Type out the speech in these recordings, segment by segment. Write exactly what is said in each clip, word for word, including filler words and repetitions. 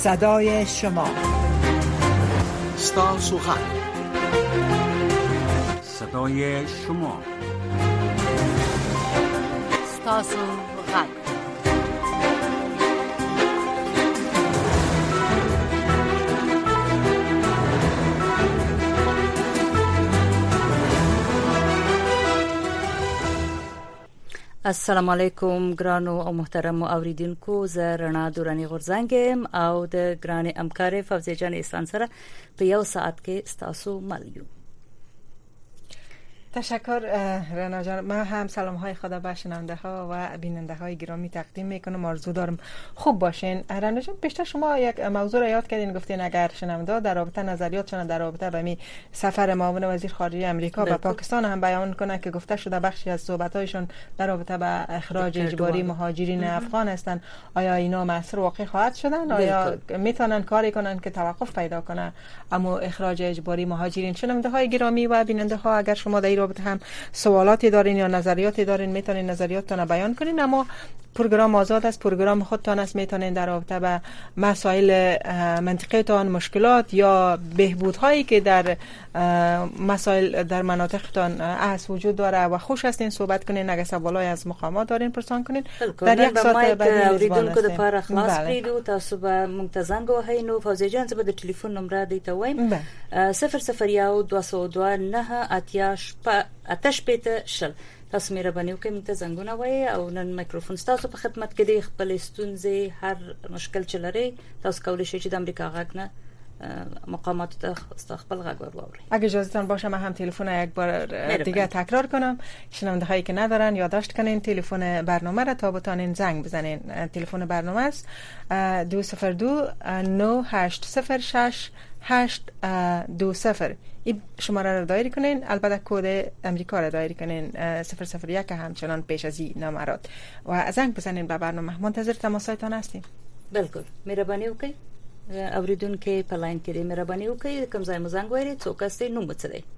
صدای شما، ستاسو غږ، صدای شما، ستاسو غږ. السلام علیکم ګرانو او محترمو اوریدونکو، زه رڼا دورانی غورځنګم او د ګران همکار فوزیه جان احسان سره په یو ساعت کې ستاسو مل یو. تشکر رنا جان. من هم سلام های خدا به شنونده ها و بیننده های گرامی تقدیم میکنم. آرزو دارم خوب باشین. رنا جان، پیشتر شما یک موضوع را یاد کردین، گفتین اگر شنونده در رابطه نظریاتشون در رابطه با می سفر معاون وزیر خارجه آمریکا به پاکستان هم بیان کنه که گفته شده بخشی از صحبت‌هایشون در رابطه با اخراج اجباری مهاجرین افغان هستند. آیا اینا مؤثر واقع خواهد شدن؟ آیا میتونن کاری کنن که توقف پیدا کنه اما اخراج اجباری مهاجرین؟ شنونده های گرامی و بیننده ها، اگر شما در رابطه هم سوالاتی دارین یا نظریاتی دارین میتونین نظریاتتون بیان کنین، اما پروگرام آزاد است، پروگرام خودتان است. میتونین در رابطه با مسائل منطقیتان، مشکلات یا بهبودهایی که در مسائل در مناطقتان از وجود داره و خوش هستین صحبت کنین. اگه سوالای از مقامات دارین پرسان کنین. در یک ساعت بعد اوریدونکو د پاره خلاص کړو. تاسو به منتظنګ وهئ. نو فوزیه جان، زه به د ټلیفون نمبر دیته وایم صفر صفر یو دوه سوه دوه نه اتیا اتش پته شل. تاسو مهرباني وکړئ موږ ته زنګونه وایي او نن میکروفون تاسو په خدمت کې دی. خپل ستونزې، هر مشکل چې لري تاسو کولی شئ چې د امریکا غږ نه مقامات ته خپل غږ واورئ. اگه اجازهتان باشه من هم تلفن یک بار دیگه تکرار کنم. شنونده هایی که ندارن یادداشت کنین تلفن برنامه را تا بتانین زنگ بزنین. تلفن برنامه است دو صفر دو نه هشت صفر شش هشت دو صفر. این شماره را دایری کنین. البته کد امریکا را دایری کنین صفر صفر یک همچنان پیش از این نمرات و زنگ بزنین به برنامه. منتظر تماسایتان هستیم. بالکل مهرباني وکړئ. اوریدونکو په لاین کې مهرباني وکړئ کوم ځای مو زنګ وایي، څوک است، نوم څه دی؟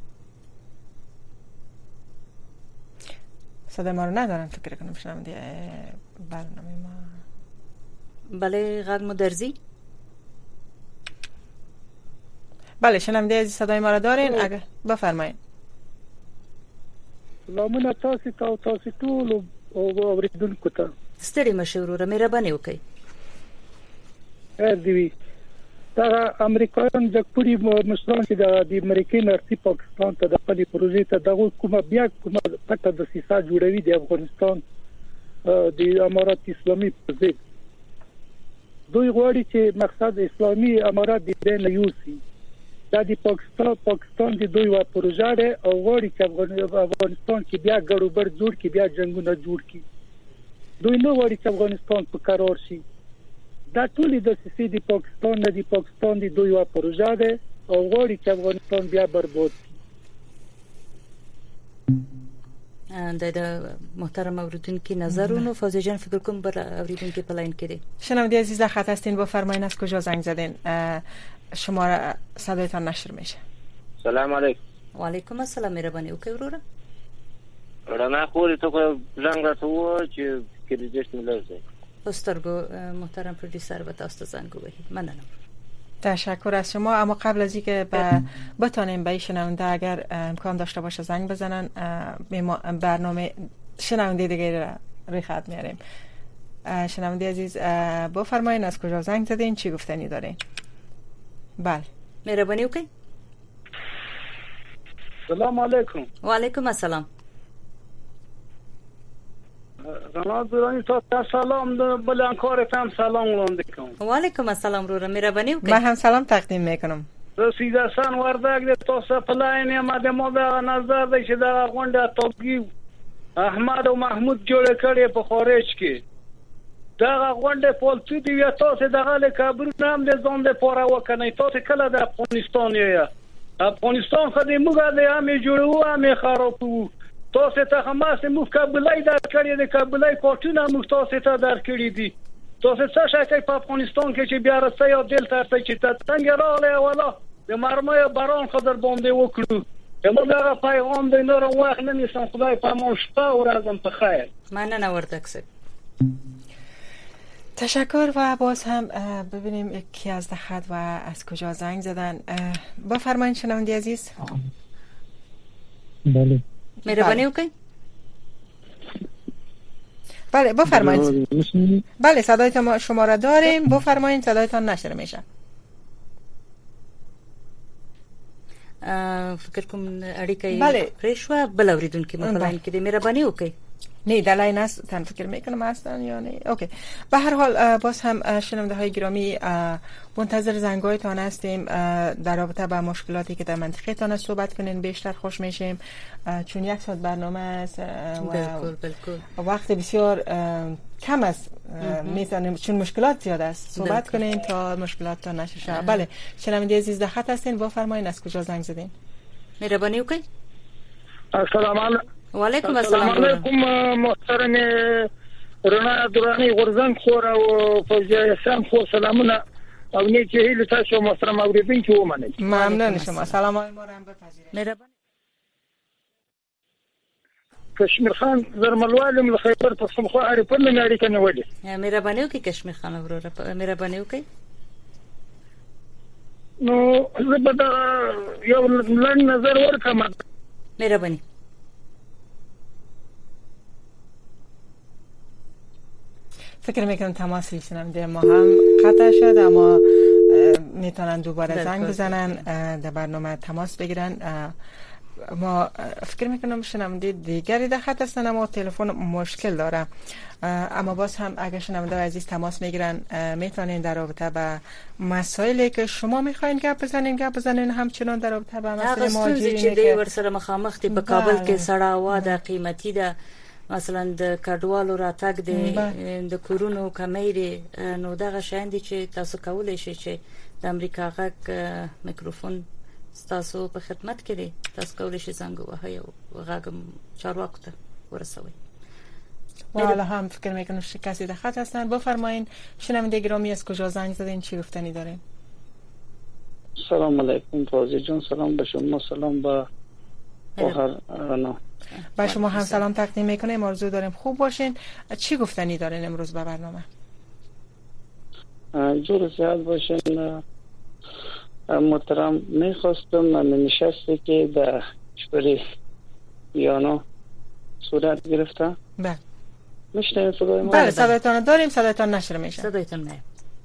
صدای ما رو ندارن فکر کنم شنونده برنامه ما. بله غږ مو درځي؟ بله شنونده عزیز صدای ما رو دارین؟ اگه بفرمایید. سلامونه تاسو ته تاسو ټول اوریدونکو ته. ستړي مشه وروره، مهرباني وکړئ. دی دا امریکایان د پوری مشران چې د امریکای نرسي پاکستان ته د خپل پروژې ته دغه کومه بیا کومه پټه د سیاست جوړوي د افغانستان د امارات اسلامي په ضد. دوی غواړي چې مقصد اسلامي امارات د دې نه یوسي. دا د پاکستان پاکستان د دوی و پروژه ده او غواړي چې افغانستان کې بیا ګډوډ جوړ کړي، بیا جنگونه جوړ کړي. دوی نه غواړي چې افغانستان په قرار شي. دا ټول د سیاسي د پاکستان نه د پاکستان د دوی و پروژه ده او غواړي چې افغانستان بیا برباد شي. د محترم اوریدونکو نظرونو فوزیه جان فکر کوم بر اوریدونکو په لاین کې دي. شنونده عزیز خط هستین، بفرمایید از کجا زنگ زدین؟ شما صدایتان نشر میشه. سلام علیکم. و علیکم السلام. مهرباني وکړئ وروره. رڼا خوري ته زنګ راته چې کریډیټ ملازم استرگو محترم پروډوسر و تاسو زنگ وهید. ممنونم. تشکر از شما. اما قبل از اینکه به بتانیم به شنونده اگر امکان داشته باشه زنگ بزنن، برنامه شنونده دیگه را روی خط میاریم. شنونده عزیز بفرمایید از کجا زنگ زدین، چی گفتنی دارین؟ بله مهربانی وکړئ. سلام علیکم. و علیکم السلام. رڼا دورانی ته سلام، د بلانکار ته سلام وړاندې کوم. و علیکم السلام وروره، مهرباني وکړئ. من هم سلام تقدیم میکنم. رسید حسن وردک د تاسو په لاین ما د مو دا نظر دی چې دا غونډه توګي احمد او محمود جوړ کړي په خارج کې. دا غونډه پولتو دی یا تاسو دغه له کابل نام د ځون د پوره وکنه. تاسو کله د افغانستان یې افغانستان خو دې موږ د امې جوړو امې خرابو. تاسو ته حماس مو کابلای در کړی د کابلای کوټونه مو تاسو ته در کړی دي. تاسو څه شای په افغانستان کې چې بیا راځي او دل ترته چې څنګه راغله ولا د مرمه باران خبر باندې وکړو. موږ دا پیغام د نور وخت نه نشم. خدای په مو شپه او ورځم په خیر. مننه وردک سه. تشکر. و باز هم ببینیم کی از خط و از کجا زنگ زدن. بفرمایید شنونده عزیز. بله مهربانی وکړئ. بله بفرمایید. بله صدایتان شما را داریم، بفرمایید، صدایتان نشر میشه. فکر کوم اړیکه بله پرېښوه، بل اوریدونکي مو په لاین کې دی. مهرباني وکړئ. نه در لاین است، تن فکر میکنم هستن یا نه. اوکی. به هر حال باز هم شنونده های گرامی منتظر زنگایتان هستیم در رابطه با مشکلاتی که در منطقه تان صحبت کنین، بیشتر خوش میشیم چون یک ساعت برنامه است و وقت بسیار کم است. میتونیم چون مشکلات زیاد است صحبت کنین تا مشکلات تا نشه. بله شنونده عزیز در خط هستین، بفرمایید از کجا زنگ زدین؟ مهربانی وکړئ. السلام علیکم. وعلیکم السلام. علیکم محترم رڼا درانی غرزنګ خور او فوزیه سم خو سلامونه او نیکی هیله تاسو محترم اوریدونکي ومنئ. ممنون شما. سلام های ما را هم بپذیرید. مهربانی. کشمیر خان زرملوالم له خیبر پښتونخوا اړیکې نه اړیکې نه ودی. مهرباني وکړئ کشمیر خان وروره، مهرباني وکړئ. نو زه به دا یو لږ نظر ورکړم. مهرباني. فکر میکنم تماس شنونده ما هم قطع شد، اما میتونن دوباره زنگ بزنن در برنامه تماس بگیرن. ما فکر میکنم شنونده دیگری در خط هستن اما تلفن مشکل داره. اما باز هم اگر شنونده عزیز تماس میگیرن میتونین در رابطه با مسائلی که شما میخواین گپ بزنین گپ بزنین، همچنان در رابطه با مسائل مهاجرین چې دی ورسره مخامخ دي په کابل کې سړه هوا ده، قیمتي ده، مثلا د کډوالو راتګ دی، د کورونو کمی دی، نو دغه شیان دي چې تاسو کولای شئ چې د امریکا غږ میکروفون تاسو په خدمت کې دی، تاسو کولای شئ زنګ ووهئ او غږ چارواکو ته ورسوئ. حالا هم فکر میکنم کسی در خط هستن. بفرمایین شنونده گرامی از کجا زنگ زدین، چی گفتنی دارین؟ سلام علیکم فوزی جان. سلام به شما، سلام به هر انا. با شما هم سلام تقدیم میکنیم، آرزو داریم خوب باشین. چی گفتنی دارین امروز به برنامه؟ جور زیاد باشین محترم. میخواستم نشستی که در شوری یانو صورت گرفته. بله میشنیم صدای ما؟ بله صدایتان داریم، صدایتان نشر میشه. صدایتان نه.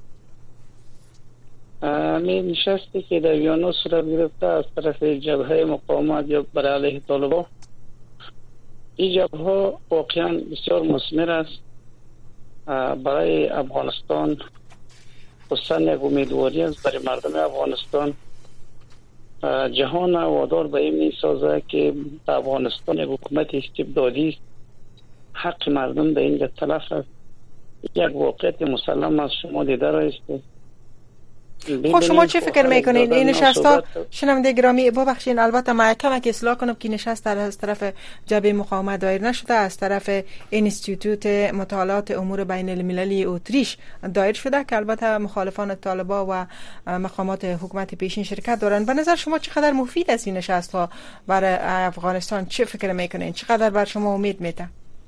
می نشستی که در یانو صورت گرفته از طرف جبهه مقاومت یا برای علیه طالبان. این جبهه واقعا بسیار مثمر است برای افغانستان، خصوصا یک امیدواری است برای مردم افغانستان. جهان وادار به این میسازه که افغانستان یک حکومت استبدادی است، حق مردم به اینجا تلف است. یک واقعیت مسلم از شما دیده رایسته. خب شما چه فکر میکنین این نشست ها؟ شنونده گرامی ببخشین البته ما کمک اصلاح کنم که نشست از طرف جبهه مقاومت دایر نشده، از طرف اینستیتوت مطالعات امور بین المللی اتریش دایر شده که البته مخالفان طالبان و مقامات حکومت پیشین شرکت دارن. به نظر شما چقدر مفید است این نشست ها برای افغانستان؟ چه فکر میکنین؟ چقدر بر شما امید میده؟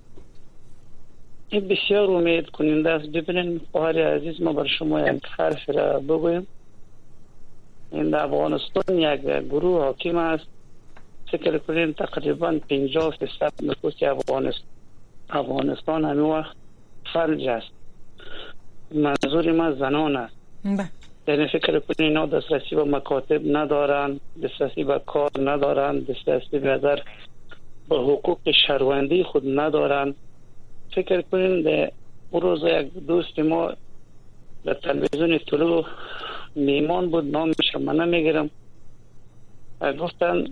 این بسیار امید کننده است. ببینید خواهر عزیز، ما بر شما یک حرف را بگویم. این در افغانستان یک گروه حاکم است. فکر کنید تقریبا پنجاه درصد نفوس افغانستان افغانستان همین وقت فلج است. منظور ما زنان است. یعنی فکر کنید اینا دسترسی به مکاتب ندارن، دسترسی به کار ندارن، دسترسی به نظر به حقوق شهروندی خود ندارن. فکر کنین در اون روز یک دوست ما در تلویزیون طلوع میمان بود، نامش من نمیگیرم، گفتن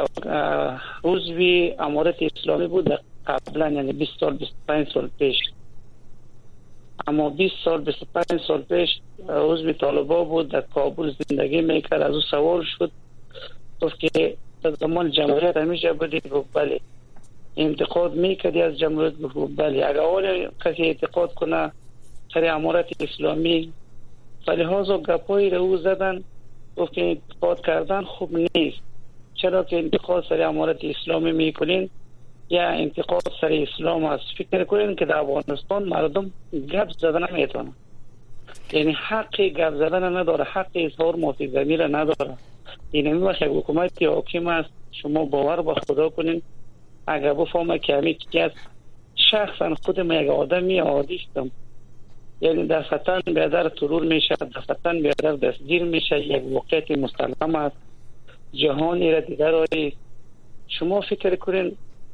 عضوی امارت اسلامی بود قبلا، یعنی بیست سال بیست و پنج سال پیش. اما بیست سال بیست و پنج سال پیش عضوی طالبان بود، در کابل زندگی میکرد. از او سوال شد، گفت که در زمان جمهوریت همیشه بودی؟ گفت بله. انتقاد میکردی از جمهوریت؟ گفت بله. اگر اول کسی اعتقاد کنه سر امارت اسلامی، فلحاظ و گپایی رو او زدن، گفت که انتقاد کردن خوب نیست. چرا که انتقاد سر امارت اسلامی میکنین یا انتقاد سر اسلام است. فکر کنین که در افغانستان مردم گپ زدن نمیتونه، یعنی حق گپ زدن نداره، حق اظهار موافق ضمیر نداره. یعنی وقتی حکومت حاکم است شما باور به خدا کنین اگر بفهمه که همین چیز شخصا خودم یک آدمی عادی هستم، یعنی دفتن بیادر ترور میشه، دفتن بیادر دستگیر میشه، یک واقعیت مسلم است. جهانی را دیگر آیی شما فکر کنین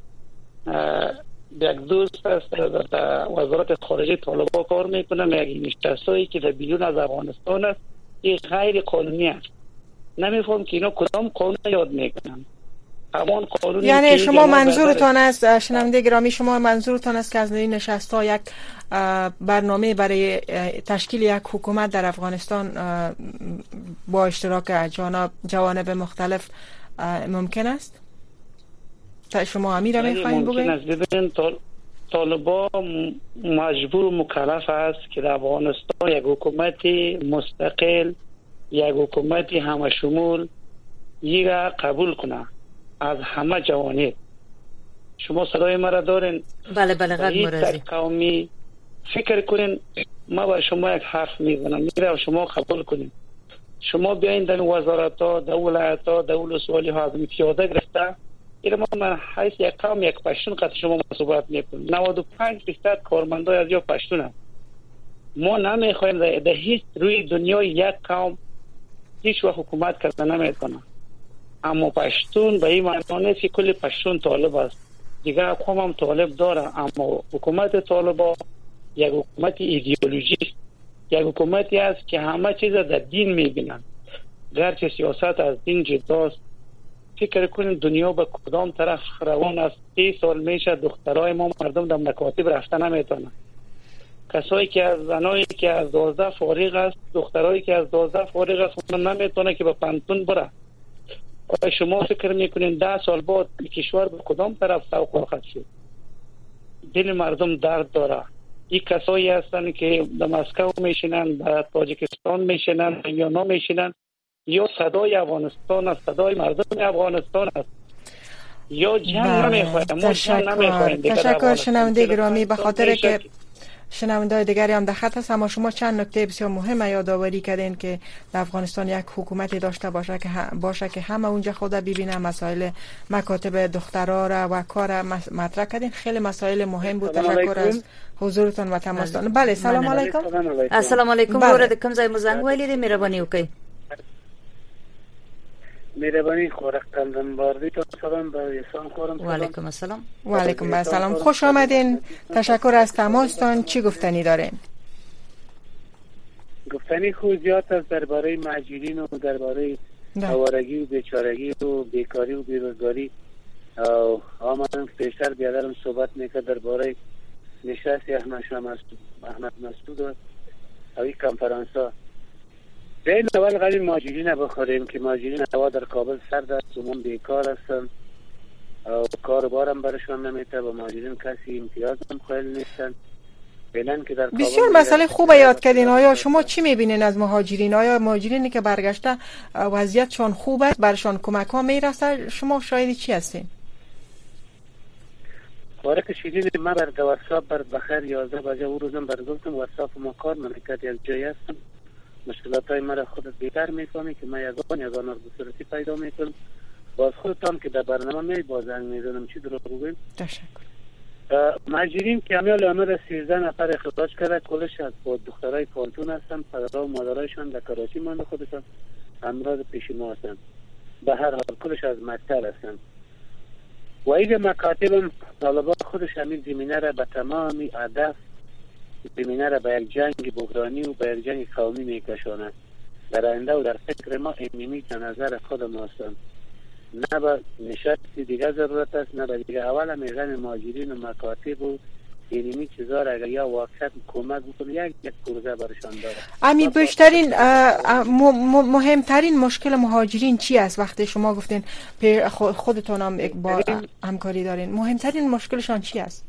یک دوست است در وزارت خارجه طالبان کار میکنه، یک نشستایی که در بیرون از افغانستان است، این غیر قانونی است. نمیفهم که اینا کدام قانون یاد میکنن. همون قانونی یعنی شما منظورتان است، شنونده گرامی، شما منظورتان است که از این نشست‌ها یک برنامه برای تشکیل یک حکومت در افغانستان با اشتراک جانب جوانب مختلف ممکن است؟ شما امیر میخواین بگویید؟ ممکن است. ببینید طالبان مجبور و مکلف است که در افغانستان یک حکومت مستقل، یک حکومت همه شمول یک قبول کنه از همه جوانب. شما صدای مرا دارین؟ بله بله قد مرزی قومی فکر کنین ما با شما یک حرف میزنم میره شما قبول کنین. شما بیاین در وزارت ها، در ولایت ها، در ولسوالی ها از پیاده گرفته این ما من حیث یک قوم یک پشتون قطع شما صحبت میکنیم. نود و پنج درصد کارمندای از یا پشتون هست. ما نمیخوایم در هیچ روی دنیای یک قوم هیچ وقت حکومت کردن نمیتونه، اما پشتون به این معنی نیست که کل پشتون طالب است، دیگر قوم هم طالب داره. اما حکومت طالبان یک حکومت ایدئولوژی، یک حکومتی است که همه چیز در دین میبینن، گرچه سیاست از دین جداست. فکر کنین دنیا به کدام طرف روان است. سی سال میشه دخترای ما مردم در مکاتب رفتن نمیتونن. کسایی که از زنایی که از دوازده فارغ است، دخترایی که از دوازده فارغ است اون نمیتونه که به پانتون بره. آیا شما فکر میکنین ده سال بعد کشور به کدام طرف سوق خواهد شد؟ دل مردم درد داره. این کسایی هستن که در مسکو میشینن، در تاجیکستان میشینن یا نه میشینن، یا صدای افغانستان است، صدای مردم افغانستان است، یا جنگ نمیخواهیم. ما جنگ نمیخواهیم. تشکر شنونده گرامی، به خاطر که شنونده دیگری هم در خط هست، اما شما چند نکته بسیار مهم یادآوری کردین که در افغانستان یک حکومتی داشته باشه که باشه که همه اونجا خود ببینه، مسائل مکاتب دخترها را و کار مطرح کردین. خیلی مسائل مهم بود. تشکر از حضورتان و تماستان. بله سلام علیکم. السلام علیکم. ورد کوم ځای مو زنګ ویلې دې مهرباني وکړئ. مهربانی خورق کندن باردی تا سلام به احسان خورم. و علیکم السلام. و علیکم السلام. خوش آمدین. تشکر از تماستان. چی گفتنی دارین؟ گفتنی خود زیاد است درباره مهاجرین و درباره آوارگی و بیچارگی و بیکاری و بیروزگاری. آمدن پیشتر بیادرم صحبت میکرد درباره نشست احمد مسعود احمد مسعود و اوی کنفرانس ها. بین اول قلیل مهاجرین بخوریم که مهاجرین هوا در کابل سرد است، عموم بیکار هستن و کار بارم برشان نمیته و مهاجرین کسی امتیاز هم خیلی نیستن. که در بسیار مسئله خوبه یاد کردین. آیا شما چی میبینین از مهاجرین؟ آیا مهاجرینی که برگشته وضعیتشان خوب است، برشان کمک ها میرسه؟ شما شاید چی هستین؟ باره که شیرین ما بر واتساپ بر بخیر یازده بجه او روزم برگفتم واتساپ ما کار نمیکرد، یک جایی هستم مشکلات های مرا خودت بیتر میفهمی که من یگان یگان از بصورتی پیدا میکنم. باز خودتان که در برنامه می بازنگ میزنم چی درو بگویم. تشکر. مهاجرین که امیال آمد سیزده نفر اخراج کرده، کلش از دخترای پانتون هستن، پدرها و مادرایشان در کراچی مانده، خودشان امراض پیش ما هستن. به هر حال کلش از مکتر هستن و ایده مکاتب طالبان خودش همین زمینه را به تمامی هدف زمینه را به یک جنگ بحرانی و به یک جنگ قومی میکشاند. در آینده و در فکر ما اینمی که نظر خود ما هستند. نه به نشستی دیگه ضرورت است، نه به دیگه. اول میگن مهاجرین و مکاتب و اینمی چیزا را اگر یا واقعا کمک بکنه یک یک پروژه برشان داره. امی بیشترین مهمترین مشکل مهاجرین چی است؟ وقتی شما گفتین خودتون هم با همکاری دارین، مهمترین مشکلشان چی است؟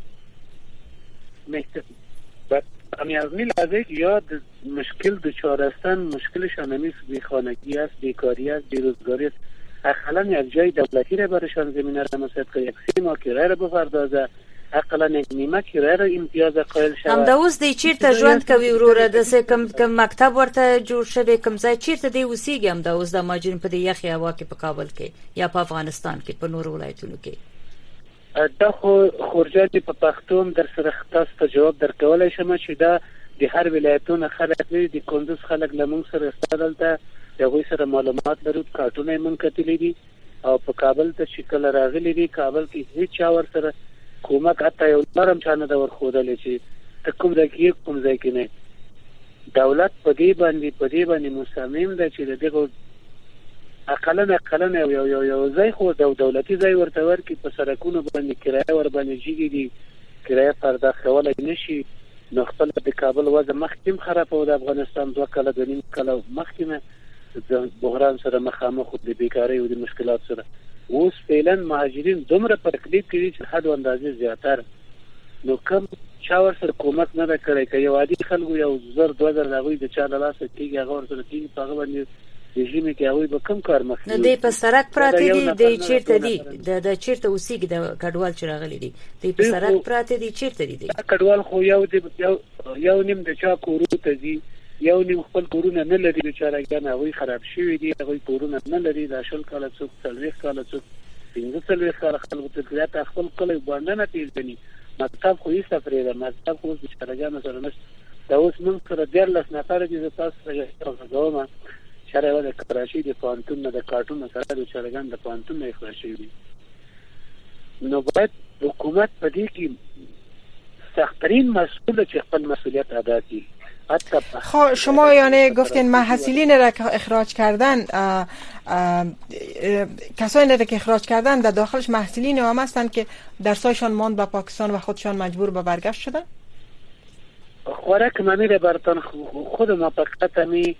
امی از می لحظه که یا مشکل دچار هستن، مشکلشان همیست بیخانگی است، بیکاری است، بیروزگاری است. اقلا یک جای دولتی را برشان زمینه را مساعد کنه، یک سه ماه کرایه را بپردازه، اقلا یک نیمه کرایه را امتیاز قائل شود. هم دا اوس دی چیرته ژوند کوي وروره د څه کم کم مکتب ورته جوړ شوی کم ځای چیرته دی اوسېږي هم دا اوس د ماجرین په دې یخي هوا کې په کابل کې یا په افغانستان کې په نورو ولایتونو کې؟ دا خو خورجان په پښتون در سره تاسو ته جواب درکولای شم چې دا د هر ولایتونو خلک لري، د کندوز خلک لمون سره استدلته دغه سره معلومات لرو، کارتونه مونږ کتلې دي او په کابل ته شکل راغلي دي. کابل کې هیڅ چا ور سره کومک اته یو نرم چانه دا ور خودل چې کوم ځای کې کوم ځای کې نه. دولت په دې باندې په دې باندې مصمم ده چې دغه اقلن اقلن یو یو یو ځای خو د دولتي ځای ورته ورکی په سرکونو باندې کرایه ور باندې جیږي دي، کرایه پرداخول نشي. نو خپل د کابل وضع مخکیم خراب او د افغانستان دوه کله د نیم کله مخکمه د بحران سره مخامخ د بیکاری او د مشکلات سره. اوس فعلا مهاجرین دومره په تکلیف کې چې حد اندازې زیاتره. نو کم چا ور سره کومک نه کړی که یو عادي خلکو یو زر دوه زر دغوی د چا له لاسه کېږي هغه ور سره کېږي په هغه باندې رژیم کې هغوی به کم کار مخکې. نو دی په سړک پراته دي دی چیرته دي د چیرته اوسېږي د کډوال چې راغلي دي دی په سړک پراته دي چیرته دي؟ کډوال خو یو یو یو نیم د چا کورو ته ځي، یو نیم خپل کورونه نه لري، بیچارهګان هغوی خراب شوي دي، هغوی کورونه نه لري. دا شل کاله څوک څلوېښت کاله څوک پنځه څلوېښت کاله خلکو ته زیاته خپل کلی باندې نه پیژني. مکتب خو هېڅ پرېږده، مکتب خو اوس بیچارهګانو سره نشته. دا اوس موږ سره دیارلس نفره دي، زه تاسو سره غږوم چې هره د کراچۍ د پوهنتون نه د کارټون سره د بیچارهګان د پوهنتون نه اخراج شوي دي. نو باید حکومت په دې کې سخت‌ترین مسئول چې خپل مسئولیت ادا کړي. خب شما یعنی گفتین محصلین را که اخراج کردن اه اه کسانی را که اخراج کردن در داخلش محصلین هم هستند که درسایشان ماند به پاکستان و خودشان مجبور به برگشت شدن؟ خوراک منی را برتن خود ما فقط می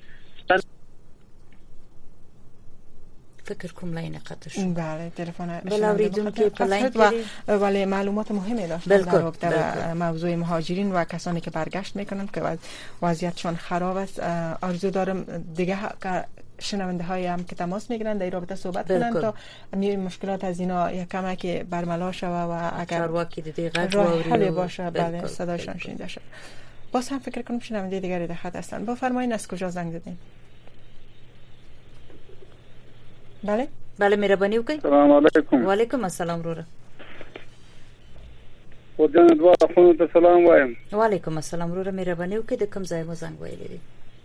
فکر کوم لاین قطع شد. بله تلفن بله اوریدون که پلاین و ولی معلومات مهمی داشتن در رابطه موضوع مهاجرین و کسانی که برگشت میکنن که وضعیتشان خراب است. آرزو دارم دیگه شنونده های هم که تماس میگیرن در رابطه صحبت کنن تا می مشکلات از اینا یک کمکی برملا شوه و اگر راه حل باشه بله صدایشان شنیده شد. باز هم فکر کنم شنونده دیگری در خط هستن. بفرمایید از کجا زنگ زدین؟ بله بله مهربانی وکړئ. السلام علیکم. وعلیکم السلام وروره. ودان دوا خو ته سلام وایم. وعلیکم السلام وروره مهربانی وکړئ د کوم ځای مو زنګ ویلی دی؟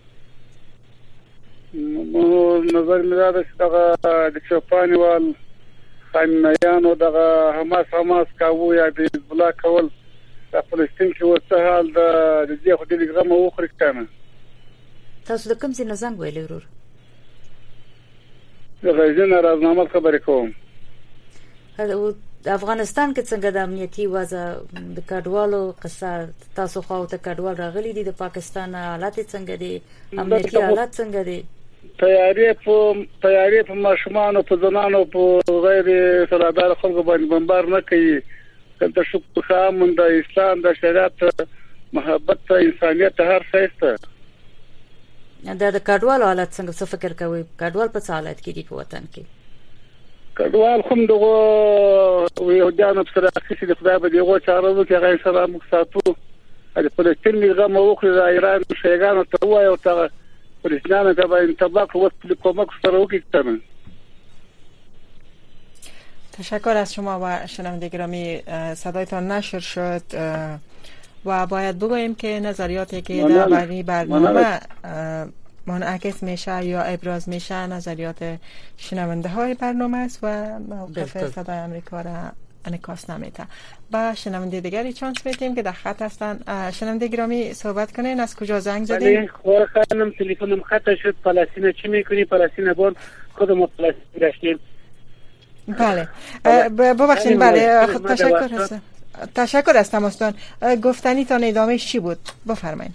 مو نظر مې دا چې دغه د چوپانیوال خاینانو دغه حماس حماس کاوه یا د حزب الله کول د فلسطین کې وڅه حال د دې خو د لګرام وخري کنه. تاسو د کوم ځای نه زنګ ویلی وروره؟ د غزنین راځنامه خبرې کوم. افغانستان کې څنګه د امنیتي وضع د کډوالو قصه تاسو خو ته کډوال راغلي دي د پاکستان حالات څنګه دي؟ امنیتي حالات څنګه دي؟ تیاری په تیاری په ماشومان او په ځوانانو په غیر سرادار خلکو باندې بمبار نه کوي. کله شکر خام د اسلام د شریعت محبت انسانیت هر څه ست. دا د کډوال حالت څنګه څه فکر کوي؟ کډوال په حالت کې دي په وطن کې؟ کډوال هم دغه یو ځان په سره کې د خدای په دیغه چارو کې غیر سره مقصاتو د فلسطین لغه وکړه د ایران شیګانو ته وایي او ته فلسطینانو ته به انتباق وکړي کومک سره وکړي. تشکر از شما و شنونده گرامی صدایتان نشر شد و باید بگوییم که نظریاتی که در بانی برنامه منعکس میشه یا ابراز میشه نظریات شنونده های برنامه است و موقف صدای امریکا را انعکاس نمیده. با شنونده دیگری چانس میدیم که در خط هستن. شنونده گرامی صحبت کنین. از کجا زنگ زدین؟ بله خور خانم تلفنم خطا شد. فلسطین چی میکنی؟ فلسطین بار خودمون فلسطین داشتیم. بله ببخشید. بله تشکر هستم. تشکر از تماستان. گفتنی تا ادامهش چی بود؟ بفرمایید.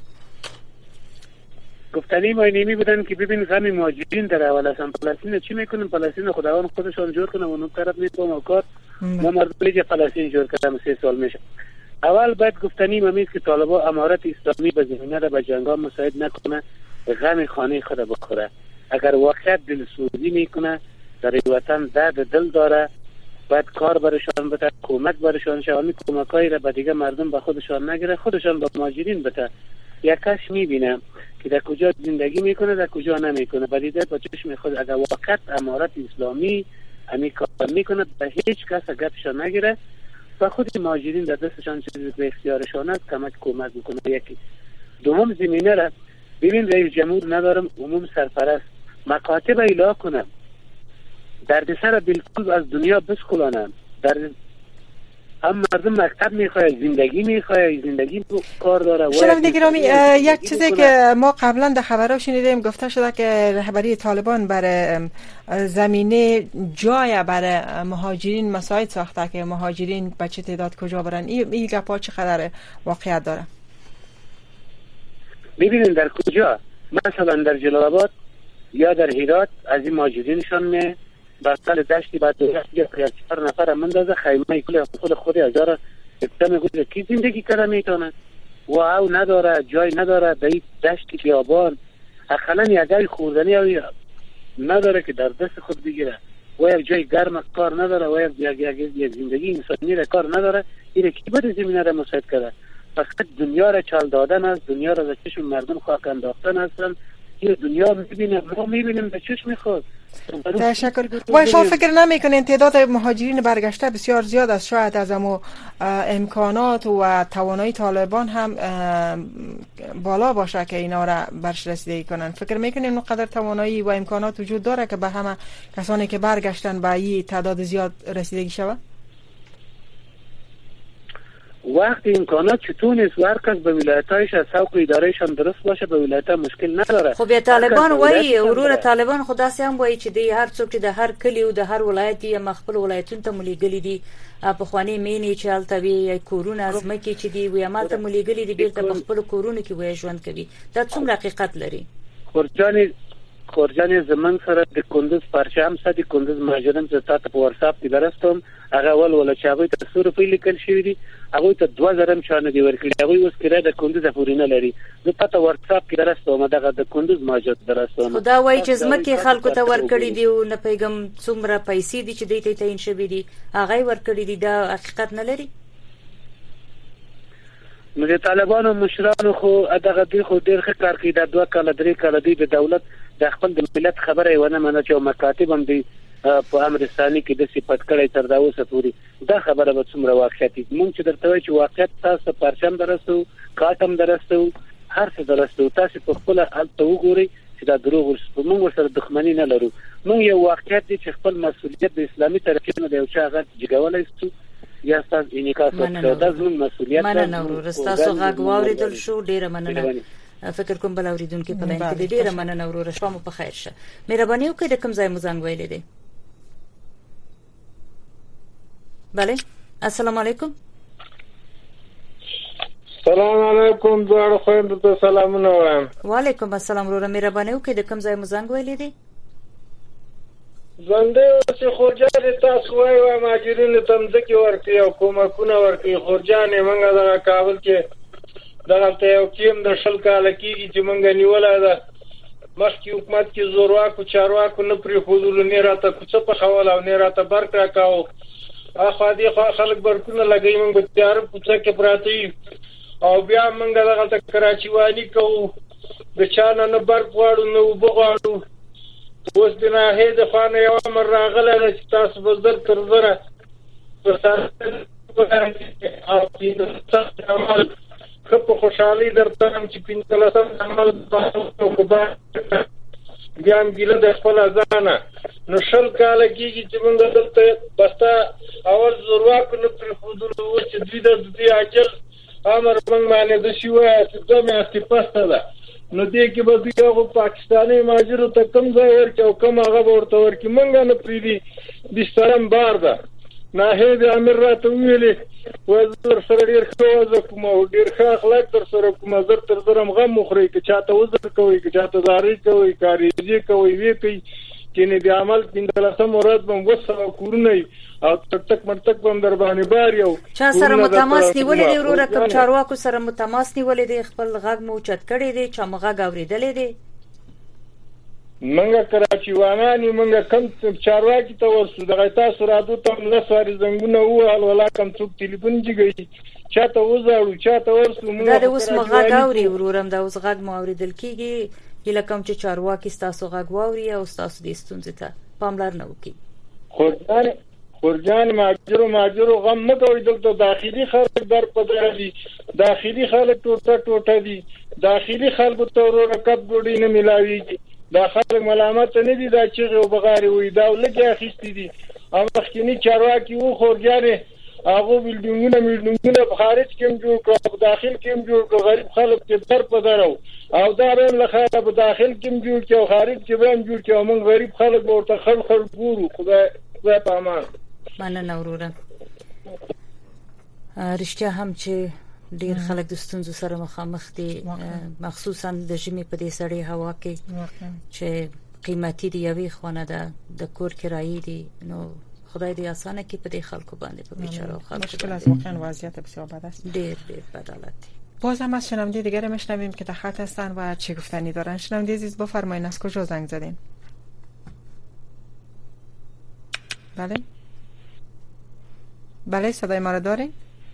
گفتنی ما اینمی بودن که ببین غم مهاجرین در اول اصلا فلسطین چی میکنن؟ فلسطین خداوند خودشون جور کنه و اون طرف میتونن و کار ما مردم که فلسطین جور کردن سه سال میشه. اول باید گفتنی ما میست که طالبا امارت اسلامی به زمینه را به جنگا مساعد نکنه، غم خانه خود بخوره. اگر واقعا دلسوزی میکنه در این وطن درد دل داره، باید کار برشان بده، کمک برشان شه. همین کمکایی را به دیگه مردم به خودشان نگیره، خودشان به مهاجرین بده. یک کس میبینه که در کجا زندگی میکنه، در کجا نمیکنه، بدیده با چشم خود. اگر واقعا امارت اسلامی همین کار میکنه، به هیچ کس گپشان نگیره و خود مهاجرین در دستشان چیزی به اختیارشان است، کمک کمک میکنه. یکی دوم زمینه را ببین، رئیس جمهور ندارم، عموم سرپرست مکاتب اعلام کنم، دردسر بالکل از دنیا بسکلانم. در هم مردم مکتب میخواه، زندگی میخواه، زندگی کار داره. شنونده گرامی، یک چیزی که ما قبلا در خبرها شنیدیم گفته شده که رهبری طالبان بر زمینه جای بر مهاجرین مساعد ساخته که مهاجرین به چه تعداد کجا برن. این این گپا چقدر واقعیت داره؟ ببینید در کجا، مثلا در جلال آباد یا در هرات از این مهاجرینشان می بسال دشتی بعد دوست یا چهار نفر مندازه خیمه کل خود خود هزار ابتدا میگوشه کی زندگی کرده میتونه و او نداره، جای نداره، به این دشتی بیابان اقلا یک جای خوردنی او نداره که در دست خود بگیره و یک جای گرم کار نداره و یک یک یک زندگی انسانی را کار نداره. این کی بده زمینه را مساعد کرده؟ فقط دنیا را چال دادن است، دنیا را به چشم مردم خاک انداختن هستن. این دنیا میبینه، ما میبینیم به چشم میخواد. تشکر. و شما فکر نمیکنین تعداد مهاجرین برگشته بسیار زیاد است؟ شاید از امو امکانات و توانایی طالبان هم بالا باشه که اینا را برش رسیدگی کنن. فکر میکنین اونقدر توانایی و امکانات وجود داره که به همه کسانی که برگشتن به این تعداد زیاد رسیدگی شود؟ وقت امکانات چطور نیست و هر کس به ولایتایش از سوق ادارهشان درست باشه به ولایت مشکل نداره. خب یا طالبان وای ورور طالبان خدا سي هم وای چې دی هر څوک د هر کلی او د هر ولایت دی مخبل ولایتون ته مليګلی دي په خواني مینې چې الته وی کورونه ازمکه چې دی وی مالته مليګلی دي بیرته په خپل کورونه کې وای ژوند کوي. دا څومره حقیقت لري؟ خورجان خورجان زمون سره د کندوز پرچم سدي کندوز مهاجرین چې تاسو په واتساپ کې درستم هغه ول ول چې هغه ته سور په لیکل شوی دي، هغه ته دوه زره شانه دی ورکړي، هغه اوس کړه د کندوز پورینه لري. زه په واتساپ کې درستم دغه د کندوز مهاجر درستم. خدا وای چې زمکه خلکو ته ورکړي دي او نه پیغام څومره پیسې دي چې دوی ته تعین شوی دي هغه ورکړي دي، دا حقیقت نه لري. نو د طالبانو مشرانو خو دغه دی خو ډیر ښه کار کوي. د دوه کال درې کال دی د دولت د خپل د ملت خبره ونه منه چې مکاتب هم دی په امر ثاني کې د صفات کړي تر دا اوسه پوری. دا خبره به څومره واقعیت دي؟ مونږ چې درته وایو چې واقعیت تاسو پرچم درسو، کاټم درسو، هر څه درسو، تاسو په خپل الته وګورئ چې دا دروغ ورسره مونږ سره دښمنی نه لرو. مونږ یو واقعیت دي چې خپل مسؤلیت د اسلامي طرفینو د یو چا غږ جګولای شو یا تاسو انعکاس وکړئ. دا زموږ مسؤلیت دی. مننه ورور، تاسو غږ واوریدل شو، ډیره مننه. فکر کوم بل اوریدونکو په لاین کې ډیره مننه ورور، شپه مو په خیر شه. مهرباني وکړئ د کوم ځای مو زنګ ویلې دي؟ بله السلام علیکم. سلام علیکم دوړ خويندو ته سلامونه وایم. وعلیکم السلام ورور، مهرباني وکړئ د کوم ځای مو زنګ ویلې دي؟ زنده چې خورجان تاسو وایي و ماجرین تمځکي ورکي او کومکونه ورکي. خورجان منګه د کابل کې دغه ته یو کیم د شل کال کېږي چې منګه نیوله ده. مخکې حکومت کې زورواکو چارواکو نه پرې خودلو، نه راته کوڅه په خول او نه راته برق راکاو. اخوا دې خو خلک برکونه لګي، موږ په تیار کوڅه کې پراته او بیا موږ دغه ته کراچي وانی کوو، د چانه نه برق واړو نه وبغاړو. اوس د نه هې د خانه یو امر راغله چې تاسو به زر تر زره په سره او د عمل خپ خوشحالي درته چې پینځلسم عمل په کوبا بیا هم ګیله د خپل ځانه نو شل کال کېږي چې موږ دلته بستا اول زورواکو نه پرې ښودلو، اوس چې دوی د دې عاجل امر موږ باندې د شي وایي چې دوه میاشتې پسته ده. نو دې کې به دوی هغو پاکستاني مهاجرو ته کوم ځای ورکړي او کوم هغه به ورته ورکړي، موږ نه پرېږدي. بسترم بار ده. ناهې د امیر راته وویلې وایي زه در سره ډېر ښه وضع کوم او ډېر ښه اخلاق در سره کوم، زر تر زر هم غم وخورئ، که چاته وزر کوئ، که چاته زارۍ کوئ، کاریزې کوئ، ویې کوئ چې د عمل پنځلسم ورځ به اووه سوه کورونه وي او ټک ټک مرتک به هم در باندې بار یو. چا سره مو تماس نیولی دی وروره؟ کوم چارواکو سره مو تماس نیولی دی؟ خپل غږ مو اوچت کړی دی؟ چا مو غږ اورېدلی دی؟ منګه کراچي وانانی منګه کم چارواکي ته ورسو دغه تاسو راتو ته لسواري زنګونه و ولا کم څوک ټلیفون جګی چاته وزاړو چاته ورسو موږ دا اوس مغاګ اوري ورورم دا اوس غاګ مو اوریدل کیږي یله کوم چې چارواکي تاسو غاګ واوري او تاسو د ستونزې ته پاملرنه وکړي. خورجان خورجان ماجرو ماجرو غم نه کوي دلته داخلي خلک در پدره دي داخلي خلک ټوټه ټوټه دي داخلي خلکو ته ورکب ګوډي نه ملاويږي دا خلک ملامت نه دي دا چې او بغاري وي دا لګي اخیستي دي او مخکینی چارواکي وو خورجانه هغه بلډینګونه بلډینګونه خارج کې جوړ کړو داخل کې جوړ کړو غریب خلک ته در پدره او دا رن لخوا په داخل کې جوړ کړو خارج کې هم جوړ کړو موږ غریب خلک ورته خل خل ګورو خدای خدای په امان. مننه وروره. رښتیا هم چې ډیر خلک د ستونزو سره مخامخ دي مخصوصا د ژمي په دې سړې هوا کې چې قیمتي دی یوې خونه ده د کور کرایې دي نو خدای دې آسانه کې په دې خلکو باندې په بیچاره خلکو مشکل است واقعا وضعیت بسیار بد است ډیر ډیر بدحالت. باز هم از شنونده دیگه میشنویم که در خط هستن و چه گفتنی دارن. شنونده عزیز بفرمایید از کجا زنگ زدین؟ بله بله صدای ما را دارین؟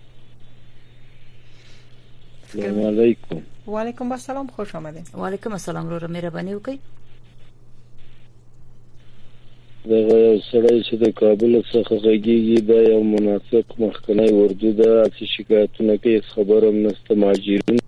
سلام علیکم. و علیکم السلام خوش آمدین. و علیکم السلام رو مهرباني وکړئ. دغه سړی چې د کابل څخه غږیږي دا یو منافق مخکنی اردو ده چې شکایتونه کوي خبرم نشته ماجرین.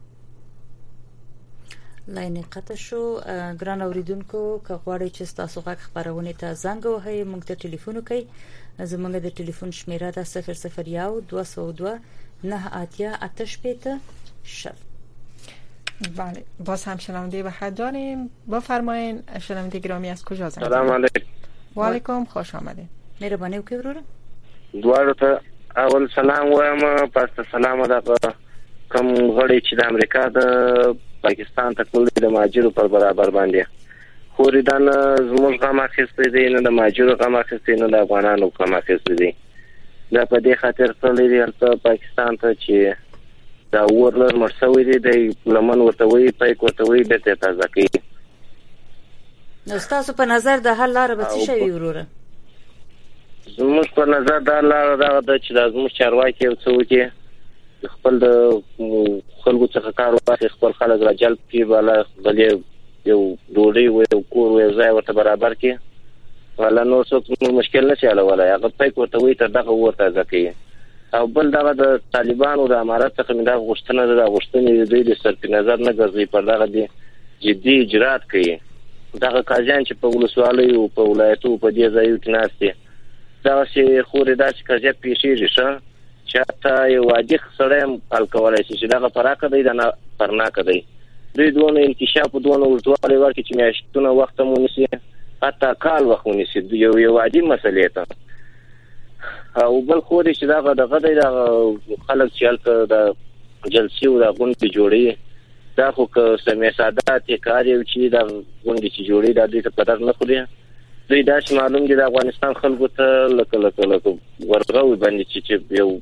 لاین قطع شو. ګران اوریدونکو که غواړئ چې تاسو غږ خبرونه ته زنګ وهئ موږ ته ټلیفون وکړئ. زموږ د ټلیفون شمیره ده صفر صفر یو دوه سوه دوه نه اتیا اته شپېته شل. بله باز هم شنونده به خط داریم. بفرمایین شنونده گرامی از کجا زنگ سلام علیکم. و علیکم خوش آمدین. مهرباني وکړئ وروره. دوړو ته اول سلام وایم پس سلام ده کوم غړي چې د امریکا د پاکستان ته کول د ماجرو پر برابر باندې خوریدان زموږ غم اخیستي دي نه د ماجرو غم اخیستي نه د افغانانو غم اخیستي دي دا په دې خاطر تللی د پاکستان ته چې دا ورلر مرسوي دي د لمن ورته وي پای ورته وي به ته تازه کوي. نو تاسو په نظر د حل لار به څه شي وروره؟ زموږ په نظر دا لار دا د چې د زموږ چارواکي او څوکي خپل د خلکو څخه کار واخلي خپل خلک را جلب کړي ولا غلي یو ډوډۍ و یو کور و ځای ورته برابر کړي ولا نو څوک مشکل نه چاله ولا هغه پای ورته وي تر دغه ورته ځکه او بل دغه د طالبانو د امارات څخه دا غوښتنه ده غوښتنې د دې سر په نظر نه ګرځي پر دغه دي جدي اجرات کوي. دغه قاضیان چې په ولسوالۍ او په ولایتو په دې ځایو کې ناشته دا چې خوري داسې قضیه پیښیږي شه چاته یو عادي سړی حل کولای شي چې دغه پراکه دی نه پرناکه دی دوی دونه انکشاف دونه ورټوالي ورکړي چې میاشتونه وخت مو نشي حتی کال وخت مو نشي یو یو عادي مسلې ته او بل خو دې چې دغه دغه دی خلک چې هلته د جلسې او د غونډې جوړي دا خو که سمې سادات یې کار یو چې د غونډې چې جوړي دا دوی ته قدر نه خوري. دوی دا چې معلوم دي د افغانستان خلکو ته لکه لکه لکه ورغوي باندې چې یو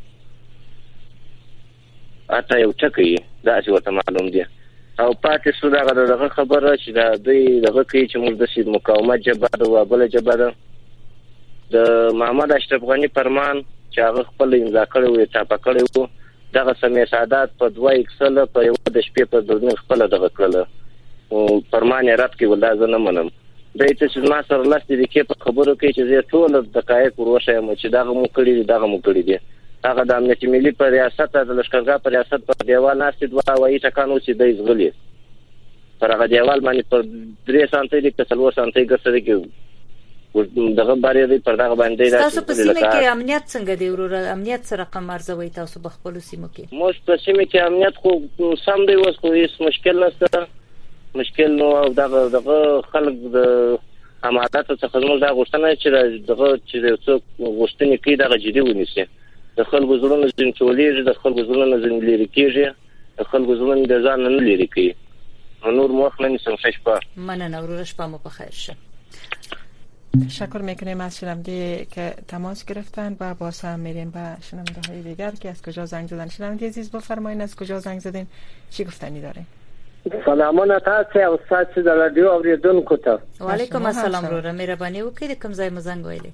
اته یو ټکی دا چې ورته معلوم دي او پاتې سو دغه دغه خبره چې دا دوی دغه کوي چې موږ د سید مقاومت جبهه او بل جبهه ده د محمد اشرف غنی فرمان چې هغه خپل امضا کړی و ټاپه کړی و دغه سمې سادات په دوه اکسل په یو د شپې په دورنه خپل دغه کړل او فرمان یې رد کړی ولدا زه نه منم. دای ته چې ما سره لاس دې کې په خبرو کې چې زه ټول د دقایق وروښیم چې دغه مو کړی دغه مو کړی دي هغه د امنیت ملي پر ریاست د لشکرګاه پر ریاست په دیوال ناشې دوه وایي ټکانو چې د ازغلی پر هغه دیوال باندې پر درې سانتي د څلور سانتي ګرځي کې دغه باري دی پر دغه باندې تاسو په سیمه کې امنیت څنګه دی وروره امنیت سره رقم ارزوي تاسو په خپل سیمه کې مو په سیمه کې امنیت خو سم دی اوس خو هیڅ مشکل نشته مشکل نو دغه دغه خلک د امارات څخه موږ دا غوښتنه چې دغه چې څوک غوښتنه کوي دغه جدي ونیسي د خلکو زړونو ځین چولېږي د خلکو زړونو ځین لري کېږي د خلکو زړونو د ځان نه لري کوي نور مخ نه نسم شپه مننه ورور شپه مو بخیر شه. تشکر میکنیم از شنونده که تماس گرفتن و باز هم میریم به شنونده های دیگر که از کجا زنگ زدن. شنونده عزیز بفرمایید از کجا زنگ زدین چی گفتنی دارین؟ سلامونه تاسو او تاسو د رادیو اوریدونکو ته. وعلیکم السلام وروره، مهرباني وکړئ کوم ځای مزنګ ویلې؟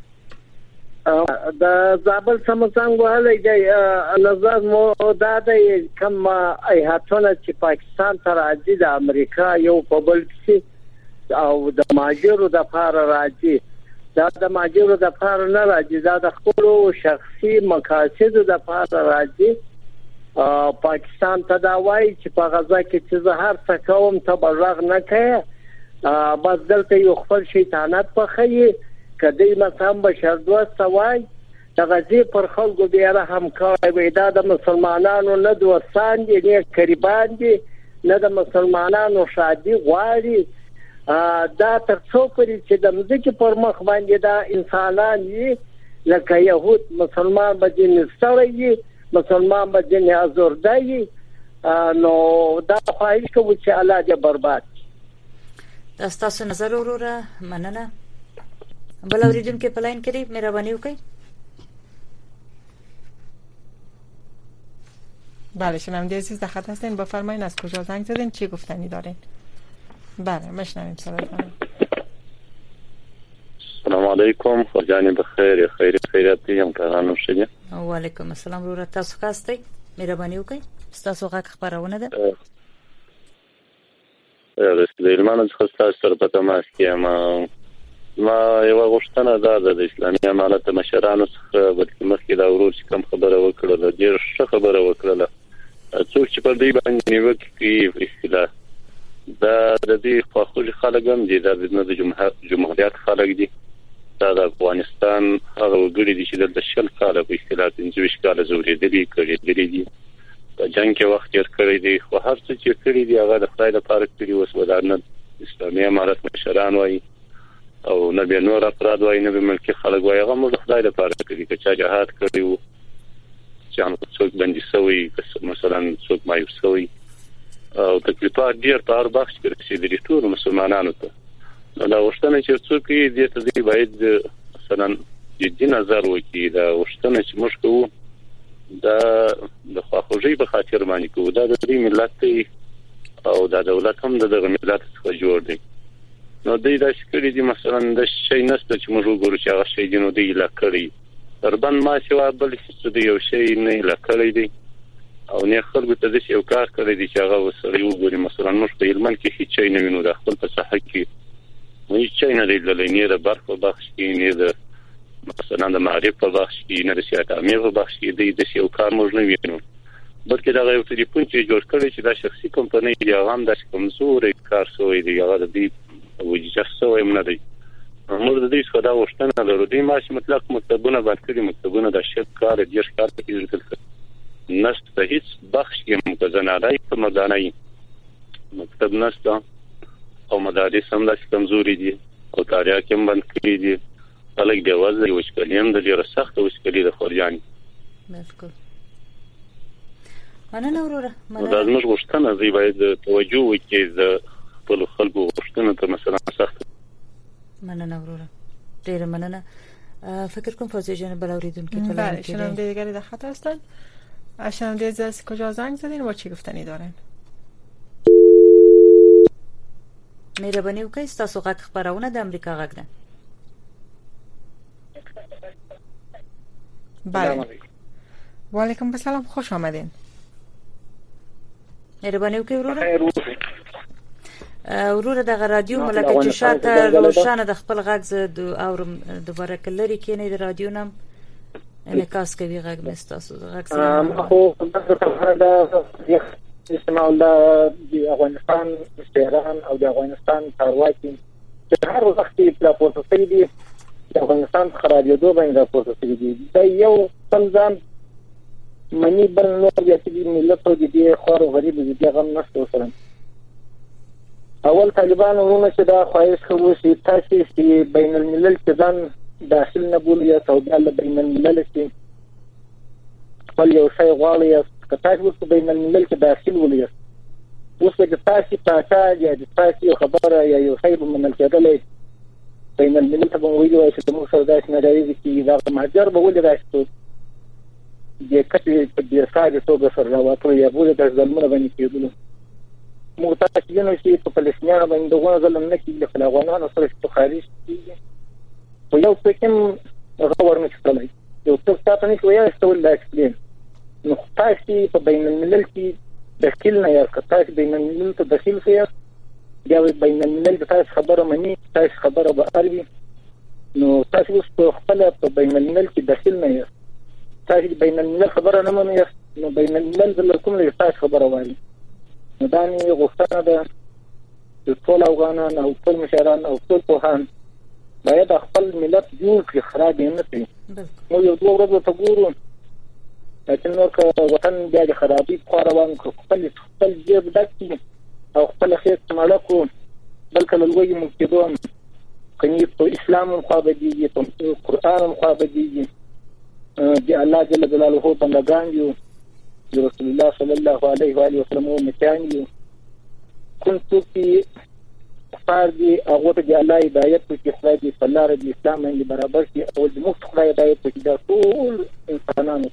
د زابل سم څنګه وهلې دی نظر مو دا د کوم ایهاتونه چې پاکستان ته راځي د امریکا یو په بل کې او د ماجرو د فار راځي، دا د ماجرو د فار نه راځي، دا د خپل شخصي مقاصد د فار راځي. پاکستان ته دا وایي چې په غزا کې چې زه هر څه کوم ته بغاغ نه کوي، بس دلته یو خپل شیطانت پخې کدی مثلا بشر دوست وای د غزي پر خلکو بیا رحم کوي. دا د مسلمانانو نه دوستان دي نه قریبان دي نه د مسلمانانو شادي غواړي. دا تر څو پرې چې د مځکې پر مخ باندې دا انسانان دي لکه يهود مسلمان به دین سره مسلمان به دین ازوردای، نو دا خواهش کوم چې الله دې برباد. دا تاسو نظر وروره مننه. بل اوریدونکو په لاین کې مهرباني وکړئ. بله شنونده عزیز در خط هستین، بفرمایید از کجا زنگ زدین، چی گفتنی دارین؟ بله مشنویم صداتون. السلام علیکم، خواجانی بخیر، خیر خیراتی هم کارانو شدی. و علیکم السلام وروره، تاسو خاصی مهرباني وکړئ. تاسو غږ خبرونه ده. رسول ایمان څخه تاسو سره په تماس کې ما ما یو غوښتنه ده د اسلامي امارات مشرانو څخه بلکې مخکې دا ورور چې کوم خبره وکړه ډېر ښه خبره وکړه. څوک چې په دې باندې نیوکې اختلاف دا د دې خواخوږي خلک هم دي، دا د جمهوریت خلک دي، دا د افغانستان هغه وګړي دي چې د شل کاله په اختلاف پنځه کاله زورېدلي کړي دي، په جنگ کې وخت تیر کړی دی، خو هر څه چې کړی دی هغه د خدای لپاره کړی اوس ودانه اسلامي امارات مشران وایي او نه به نور افراد وایي نه به ملکی خلک وایي هغه موږ د خدای لپاره کړی، که چا جهاد کړی وو چې هم څوک بندي شوی مثلا څوک مایوب شوی او تکلیفات ډیر په هر بخش کې رسیدلي ټول مسلمانانو ته. نو دا وشتنه چې څوک یې دې ته دی باید مثلا جدي نظر وکړي. دا وشتنه چې موږ کوو دا د خواخوږي په خاطر باندې کوو، دا د دې ملت او دا دولت هم دغه ملت څخه جوړ دی. نو دوی دا شکرې دي مثلا د شي نسته چې موږ وګورو چې هغه شي دی نو دی لا کړی تربن ما سوا بل څه دی یو شي نه لا کړی دی او نه خلکو ته د یو کار کړی دی چې هغه وسړي وګوري مثلا موږ په علم کې هیڅ شي نه وینو، د خپل په صحه کې هیڅ شي نه دی لنی د برخه بخش کې نه د مثلا د معرفت په بخش کې نه د سیاست امیر په بخش کې دی د یو کار موږ نه وینو، بلکې دا یو ټلیفون چې جوړ کړی چې دا شخصي کمپنۍ دی هغه هم د کمزوري کار سوی دی، هغه د دې وجه سوی نه دی. موږ د دې څخه دا وشتنه لرو دی ما چې مطلق مکتبونه باندې کړی مکتبونه د شپ کار د ښکار کې ذکر نشته هیڅ بخش کې متزنادای په مدانای مکتب نشته او مدارس هم د کمزوري دي او تاریخ هم باندې کړی دي خلک د وځي وشکلیم د ډیره سخت وشکلی د خورجان بالکل مننه وروره مننه. دا زموږ غوښتنه دی باید توجه وکړي د خپل خلکو غوښتنه ته مثلا سخت. مننه وروره ډیره مننه. فکر کوم فوزی جان بل اوریدونکو که بله شنونده دیگری در خط هستن. شنونده از کجا زنگ زدین و چی گفتنی دارین؟ مهرباني وکړئ تاسو غږ خبرونه د امریکا غږ ده. بله و علیکم السلام خوش آمدین. مهرباني وکړئ وروره وروره د رادیو ملکه چې شاته روشانه د خپل غږ زد او دوباره کلری کې نه د رادیو نام انعکاس کوي غږ مستاسو غږ سره خو د استعمال د افغانستان استعمال او د افغانستان چارواکي چې هر وخت په پروسس دي د افغانستان خرابېدو باندې راپورته دي دا یو څنګه منی بل نور چې ملت دې خور غریب دي غم نشته سره. اول طالبان ورونه چې دا خواهش کوي چې تاسو چې بین الملل کې ځان داخل نه بولي یا سعودي له بین الملل کې خپل یو شی غواړي یا تاسو په بین الملل کې داخل ولي اوس چې تاسو تاسو یا تاسو خبره یا یو شی په منل کېدل بین الملل ته ویلو چې موږ سره داسې نه راځي چې دا ماجر به ولې راځي د کټي په دې ساده توګه سره راوړل یا بوله د ځلمونه باندې کېدل موږ تاسو یې چې په فلسطینیانو باندې دغه ظلم نه کیږي خو افغانانو سره چې خارج کیږي خو یو څه کوم هغه ورنه کړلای یو څه تاسو نه کوی استول لا اکسپلین نو تاسو په بین الملل کې داخل نه یا تاسو بین الملل ته داخل شئ بیا بین الملل تاسو خبره مني تاسو خبره به اړوي نو تاسو په خپل په بین الملل کې داخل نه یاست تاسو بین الملل خبره نه منئ نو بین الملل د کوم له تاسو خبره وایي نو دا نه غوښتنه ده چې ټول افغانان او ټول مشران او ټول پوهان باید خپل ملت جوړ کړي خراب نه کړي نو یو دوه ورځې ته ګورو چې نو که وطن بیا د خرابي په روان کړو خپل خپل جیب ډک او خپل خیر مالکو بلکې لوی مقتدون کني په اسلام مخابدي په قرآن مخابدي دی الله جل جلاله بندگان یو رسول الله صلی الله علیه و آله وسلم متان یو كنت في فاردي او ته الله هدایت په خدای دی صلی الله علیه اسلام باندې برابر شي او د مخ خدای هدایت په د ټول انسانانو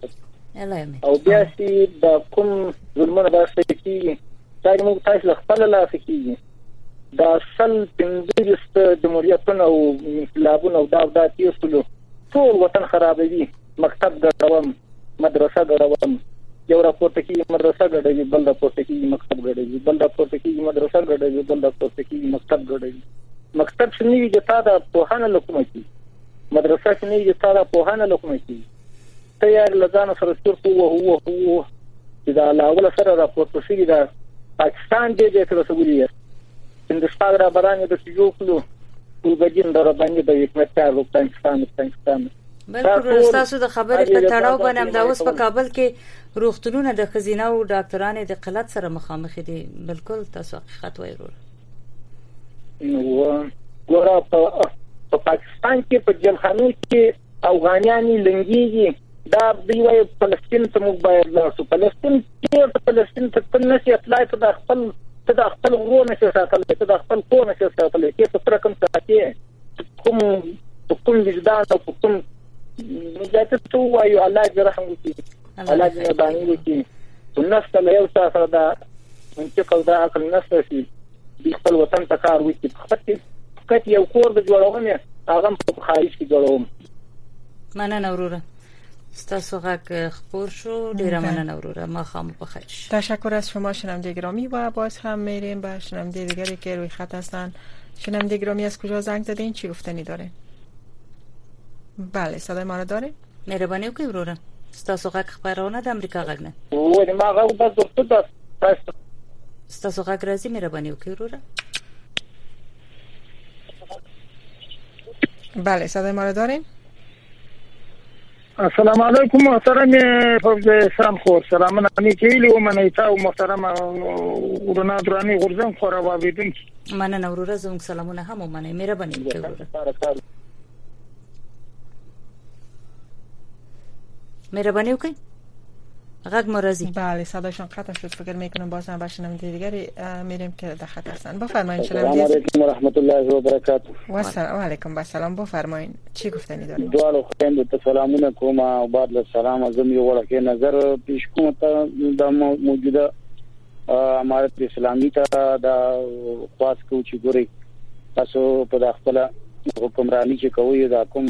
او بیا چې د کوم ظلمونه راځي چې تاسو موږ تاسو خپل لا فکیږي دا اصل پنځه جمهوریتونه او انقلابونه او دا د تیسلو ټول وطن خرابوي مکتب ګډوم مدرسه ګډوم یو راپورته کې مدرسه ګډوي بل راپورته کې مکتب ګډوي بل راپورته کې مدرسه ګډوي بل راپورته کې مکتب ګډوي مکتب شنی د تا د پوهانه لوکمتي مدرسه شنی د تا د پوهانه لوکمتي ته یې لزان سره ستورو هو هو هو چې دا لاول سره راپورته شي دا پاکستان دې دې تر سګوري هندستان را برانه د سجوکلو ولګین در باندې د حکومت کارو پاکستان پاکستان بلکې تاسو د خبرې په تړاو باندې دا اوس په کابل کې روغتونونه د خزینه او ډاکټرانو د قلت سره مخامخ دي بالکل تاسو حقیقت وایي نو ګورا په پاکستان کې په جمهانو کې افغانیان لنګيږي دا دی وای فلسطین ته موږ باید لاسو فلسطین کې فلسطین ته په نشي اطلاع ته خپل ته خپل ورونه څه ساتل ته خپل کونه څه ساتل کې څه رقم ساتي کوم کوم وجدان او کوم مجاهد ته وایو الله دې رحم وکړي الله دې باندې وکړي نفس له یو څه دا انتقال دا عقل نفس شي د خپل وطن ته کار وکړي خپل کټ یو کور د جوړونه هغه په خارج کې جوړوم مننه وروره ستاسو غږ خبر شو ډیره مننه وروره ما خام په خیر تشکر از شما شنونده گرامی و باز هم میریم به شنونده دیگری که روی خط هستن شنونده گرامی از کجا زنگ زدین چی گفتنی داره بله صدای ما رو داره مهربانی وکړئ وروره ستاسو غږ خبرونه د امریکا غږ نه و ما غږ بس درته تاسو ستاسو غږ راځي مهربانی وکړئ وروره بله صدای ما رو دارین السلام علیکم محترم فوز سلام خور سلامونه نیکیلی و منیتا و محترم ورنا درانی غرزم خورا وابیدون مننه وروره زموږ سلامونه هم ومنئ مهرباني وکړئ وروره مهربانی وکړئ غږ مرزی بله صدایشان قطع شد فکر میکنم باز هم بشنونده دیگری میریم که در خط هستن بفرمایید شنونده السلام علیکم و رحمت الله و برکاته و سلام علیکم و سلام بفرمایید چی گفتنی دارید دوالو خویند ته سلامونه کوم او بعد له سلام اعظم یو ورکه نظر پیش کوم ته د موجوده امارت اسلامي ته دا خاص کو چې ګوري تاسو په خپل حکمرانی چې کوي دا کوم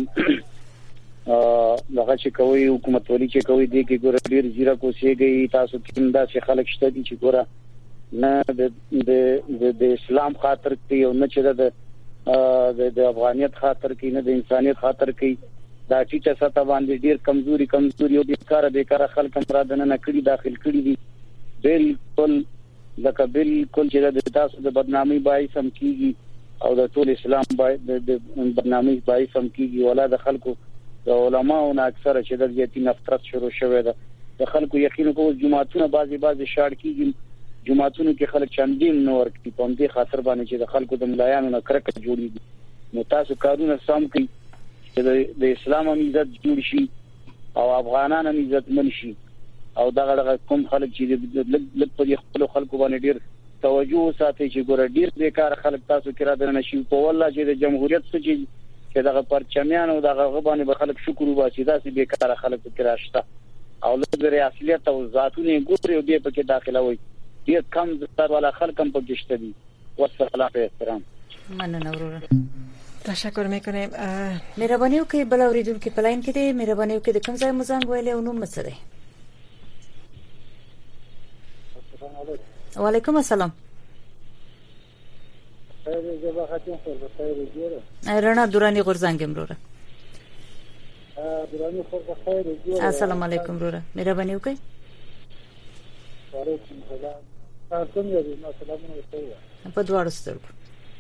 دغه چې کوي حکومت ولي چې کوي دي کې ګور ډیر زیرا کوسيږي تاسو کوم دا چې خلک شته دي چې ګور نه د د اسلام خاطر کوي او نه چې د د افغانیت خاطر کوي نه د انسانيت خاطر کوي دا چې څه باندې ډیر کمزوري کمزوري او بیکاره بیکاره خلک مرادنه نه کړی داخل کړی دي بالکل لکه بالکل چې د تاسو د بدنامي باعث هم کیږي او د ټول اسلام باعث د بدنامي باعث هم کیږي ولا د خلکو د علماءو نه اکثره چې د دې نفرت شروع شوه ده د خلکو یقین کوو جماعتونه بعضي بعضي شاړ کیږي جماعتونو کې خلک چاندین نور کوي په دې خاطر باندې چې د خلکو د ملایانو نه کرکه جوړیږي نو تاسو کارونه سم کوي چې د اسلام هم عزت جوړ شي او افغانان هم عزت من شي او دغه کوم خلک چې لږ په خپل خلکو باندې ډیر توجه ساتي چې ګور ډیر بیکار خلک تاسو کې را دنه شي په والله چې د جمهوریت څخه چې دغه پرچمیان او دغه غبانې به خلک شکر وباسي دا چې بیکاره خلک کې راشته او لږ ریاستیت او ذاتونه ګوري او به پکې داخله وي ډیر کم زر والا خلک هم پکې شته دي. والسلام په احترام. مننه وروره. تشکر میکنیم. مهرباني وکړئ بل اوریدونکو په لاین کې دی. مهرباني وکړئ د کوم ځای مو زنګ ویلې او نوم څه دی؟ وعلیکم السلام. رڼا دورانی غورزنګ مروره. دراني خو په خیر دی. السلام علیکم وروره. مهرباني وکړئ. وعلیکم السلام. تاسو یې نو سلامونه وکړئ. په دواړو سترګو.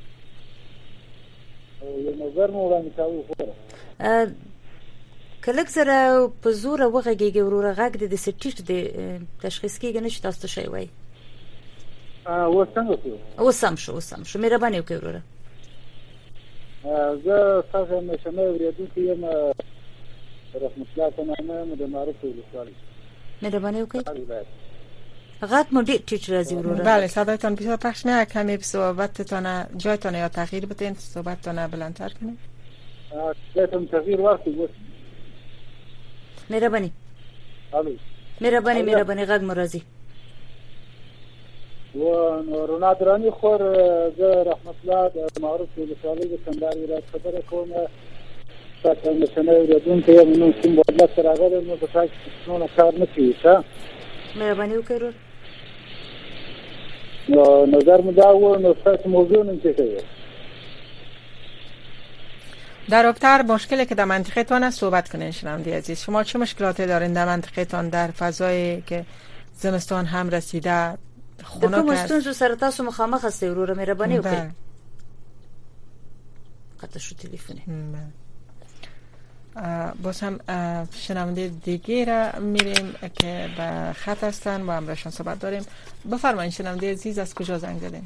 یو نظر مو وړاندې کوو خو کله سره په زور وغږیږي وروره غږ د سټیټ د تشخیص کېږي نه چې تاسو شي وای. ا و څنګه شو؟ و سم شو و سم شو. مهرباني وکړئ وروره. زه تاسو مې شمه ورېدونکو یم رحمت الله تمامه د معروف ولسوالۍ. مهرباني وکړئ. غږ مو ډېر ټیټ راځي وروره. بله صدایتان بسیار پخش میاد. کمی صحبتتان جایتان یا تغییر بدین صحبتتان بلندتر کنید. جایتان تغییر وقتی بود. مهربانی. الو. مهربانی مهربانی غږ مو راځي. و رونا درانی خور زه رحمت الله د معروف ولسوالۍ د کندهار ولایت خبره کوم. تاسو مې څنګه ورېدونکو یم نو کوم بدل سره راغلی نو په تاسو نو کار نه کوي ښه. مهرباني وکړئ. نو نظر مداور نو تاسو موضوع نن چه کوي؟ در رابطه مشکلی که در منطقه تان است صحبت کنین شنونده عزیز. شما چه مشکلاتی دارین در منطقه تان در فضایی که زمستان هم رسیده خنک است؟ د کوم ستونزو سره تاسو مخامخ هستئ وروره؟ مهرباني وکړئ. قطع شو تلفنی. باز هم شنونده دیگه را میریم که به خط هستن و همراهشان صحبت داریم. بفرمایید شنونده عزیز از کجا زنگ زدین؟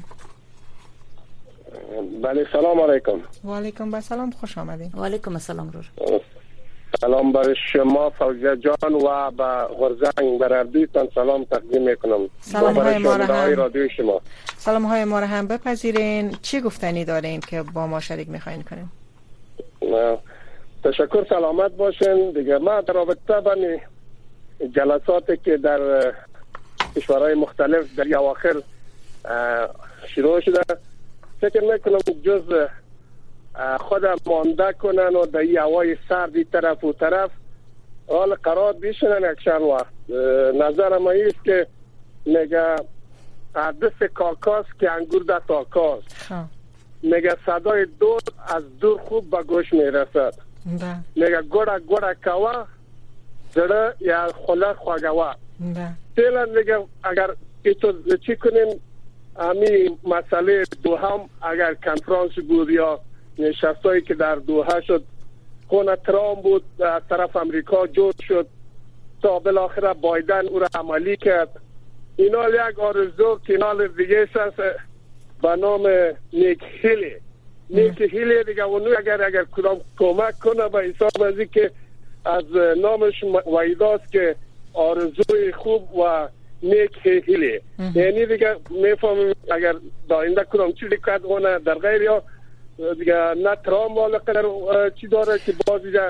بله سلام علیکم. و علیکم السلام خوش آمدین. و علیکم السلام رور. سلام بر شما فوزیه جان و به غرزنگ بر اردویتان سلام تقدیم میکنم. سلام های ما را هم رادیو شما. سلام های ما را هم بپذیرین. چی گفتنی دارین که با ما شریک میخواین کنین؟ تشکر سلامت باشین. دیگه ما در رابطه با جلساتی که در کشورهای مختلف در اواخر شروع شده فکر میکنم جز خود مانده کنن و در این هوای سردی طرف و طرف حال قرار بیشنن یک چند وقت. نظر ما است که میگه دست کاکاست که انگور در تاکاست. میگه صدای دور از دور خوب به گوش میرسد. میگه گوڑا گوڑا کوا زره یا خلا خواگوا. فعلا میگه اگر ایتو چی کنیم امی مسئله دوهم اگر کنفرانس بود یا نشستایی که در دوحه شد خونه ترامپ بود از طرف امریکا جور شد تا بالاخره بایدن او را عملی کرد. اینا یک آرزو کنال دیگه است به نام نیک هیلی. نیک هیلی دیگه اونو اگر اگر کدام کمک کنه به حساب از که از نامش وعیداست که آرزوی خوب و نیک هیلی. یعنی دیگه میفهمم اگر داینده کدام چیزی کرد اونه در غیر یا دیگه نه ترام والا قدر چی داره که باز دیگه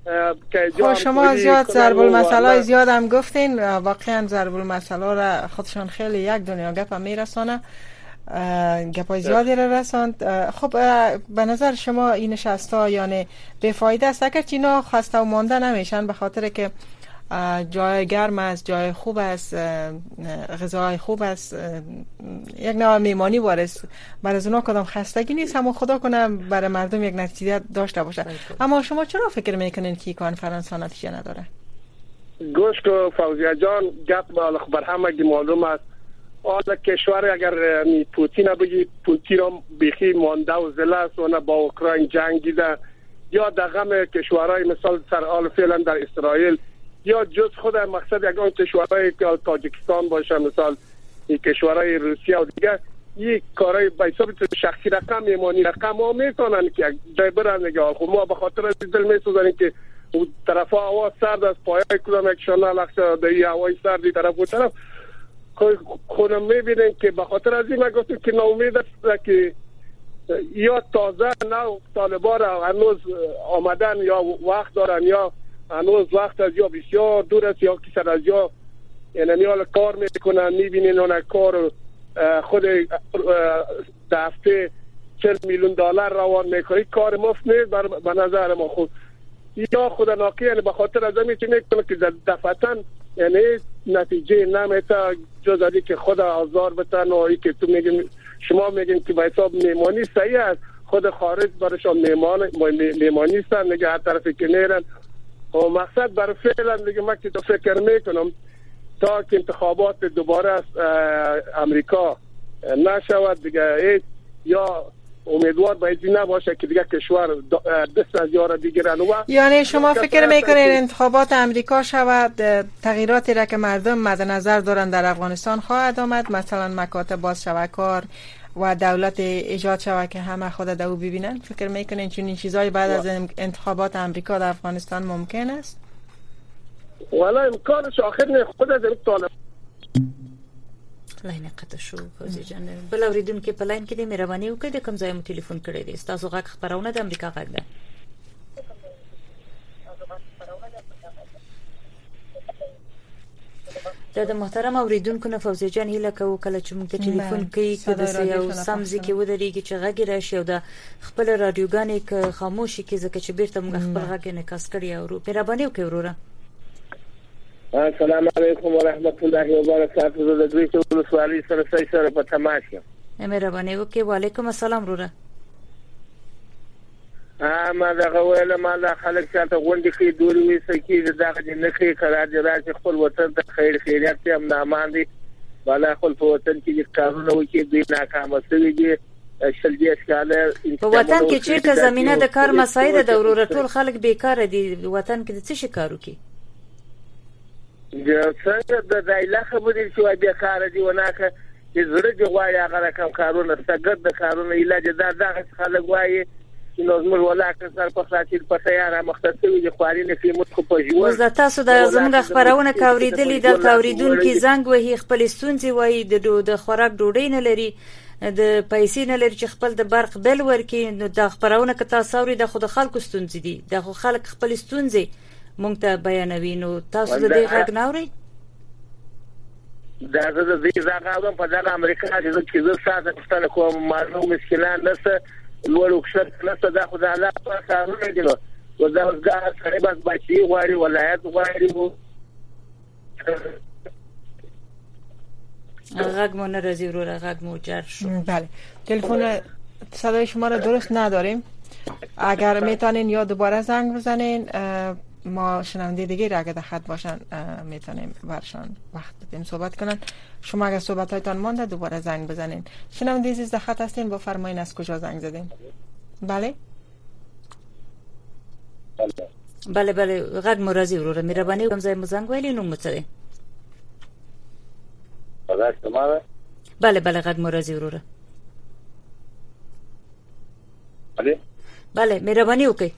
خب شما زیاد ضرب المثل زیاد هم گفتین. واقعا ضرب المثل را خودشان خیلی یک دنیا گپ هم میرسانه. گپای زیادی را رساند. خب به نظر شما این نشستا یعنی بفایده است اگر اینا خسته و مانده نمیشن به خاطر که جای گرم است، جای خوب است، غذای خوب است، یک نوع میمانی وارث برای از اونا کدام خستگی نیست، اما خدا کنه برای مردم یک نتیجه داشته باشه. اما شما چرا فکر میکنین که کنفرانس ها نتیجه نداره؟ گوش کو فوزیه جان گپ بر همه معلوم است. حالا کشور اگر پوتین بگی پوتین را بیخی مانده و زله است و با اوکراین جنگیده یا در غم کشورهای مثال سر حال فعلا در اسرائیل یا جز خود مقصد یک آن کشورهای که تاجیکستان باشه مثال این کشورهای روسیه و دیگه یک کارهای به حساب شخصی رقم میمانی رقم ها میتونن که جای برن نگاه. خب ما به خاطر دل میسوزنیم که طرف ها هوا سرد از پایه کدام یک شانه لخصه در این هوای سردی طرف و طرف خودم میبینیم که به خاطر از این گفتم که ناامید است که یا تازه نو طالبان هنوز آمدن یا وقت دارن یا هنوز وقت از یا بسیار دور است یا کسر از یا یعنی حالا کار میکنن میبینین اون کار خود دفته چهل میلیون دلار روان میکنه، کار مفت نیست به نظر ما. خود یا خود ناکی یعنی به خاطر از همین چی میکنه که دفعتاً یعنی نتیجه نمیتا جز از که خود آزار بتن و ای که تو میگین شما میگین که به حساب میمانی صحیح است، خود خارج برشان میمان میمانی هستن نگه هر طرفی که نیرن و مقصد برای فعلا دیگه من که تو فکر میکنم تا که انتخابات دوباره از امریکا نشود دیگه یا امیدوار باید نباشه که دیگه کشور دست از یار دیگرن. و یعنی شما فکر میکنین انتخابات امریکا شود تغییراتی را که مردم مد نظر دارن در افغانستان خواهد آمد، مثلا مکاتب باز شود کار و دولت ایجاد شود که همه خود دو ببینن؟ فکر میکنین چون این چیزای بعد از انتخابات امریکا در افغانستان ممکن است؟ والا امکانش آخر نه خود از این طالب لاین قطع شو فوزي جان بل اوریدونکو په لاین کې د مهرباني وکړئ د کوم ځای مو ټلیفون کړی دی تاسو غږ خبرونه د امریکا غږ ده. دا د محترم اوریدونکو نه فوزي جان هیله کوو کله چې موږ ته ټلیفون کوي کله چې یو سمځي کې ودرېږي چې غږ راشي او د خپل رادیوګانې ک خاموشي کې ځکه چې بیرته موږ خپل غږ نه کاس کړی او مهرباني وکړئ وروره. السلام علیکم ورحمت الله وبرکاته. د دوی ټول سوالي سره سره سره په تماشا مهرباني وکړئ. وعلیکم السلام وروره. ا ما دا غوړل ما دا خلک چې ته غونډې کې دوی وي سکه دا د نه کې قرار دي راځي خپل وطن ته خیر خیریت هم نامان دي بالا خپل وطن کې کارونه وکړي دوی ناکام شوي دي شل دي اسکاله په وطن کې چې زمينه د کار مسایده د وروره ټول خلک بیکاره دي وطن کې د څه شي کارو کې د څنګه د دایله خبرې چې وای بیکاره دي وناکه چې زړه دی غواړي هغه کم کارونه ستګد د کارونه علاج دا دغه خلک وایي نو زموږ ولاکه سر په خاطر په تیار مختصوي دي خوارینه کې مت خو په جوړ وز د تاسو د زموږ خبرونه کاوریدلې د کاوریدونکو زنګ وهي خپل ستونزې وایي د د خوراک ډوډۍ نه لري د پیسې نه لري چې خپل د برق بل ورکي نو د خبرونه که تاسو اوري د خود خلکو ستونزې دي د خلک خپل ستونزې مونږ ته بیانوي نو تاسو د دې غږ نه اوري دا د دې ځای په دغه امریکا کې چې زه ساده ستنه کوم معلوم مشکلات نشته لوړ وکړ نشته دا خدای الله په کارونه دي نو دا وګړه سره بس بچي غواړي ولایت غواړي وو غږ مو نه راځي وروره غږ مو جر شو. بله تلفن صدای شما را درست نداریم اگر میتونین یا دوباره زنگ بزنین ما شنونده دیگه را اگه در خط باشن میتونیم برشان وقت بدیم صحبت کنن. شما اگر صحبت هایتان مانده دوباره زنگ بزنین. شنونده عزیز در خط هستین با فرمایین از کجا زنگ زدین؟ بله بله بله غږ مو راځي وروره مهرباني کوم ځای مو زنګ ویلی نو مڅه بله بله غږ مو راځي وروره بله بله مهرباني وکړئ.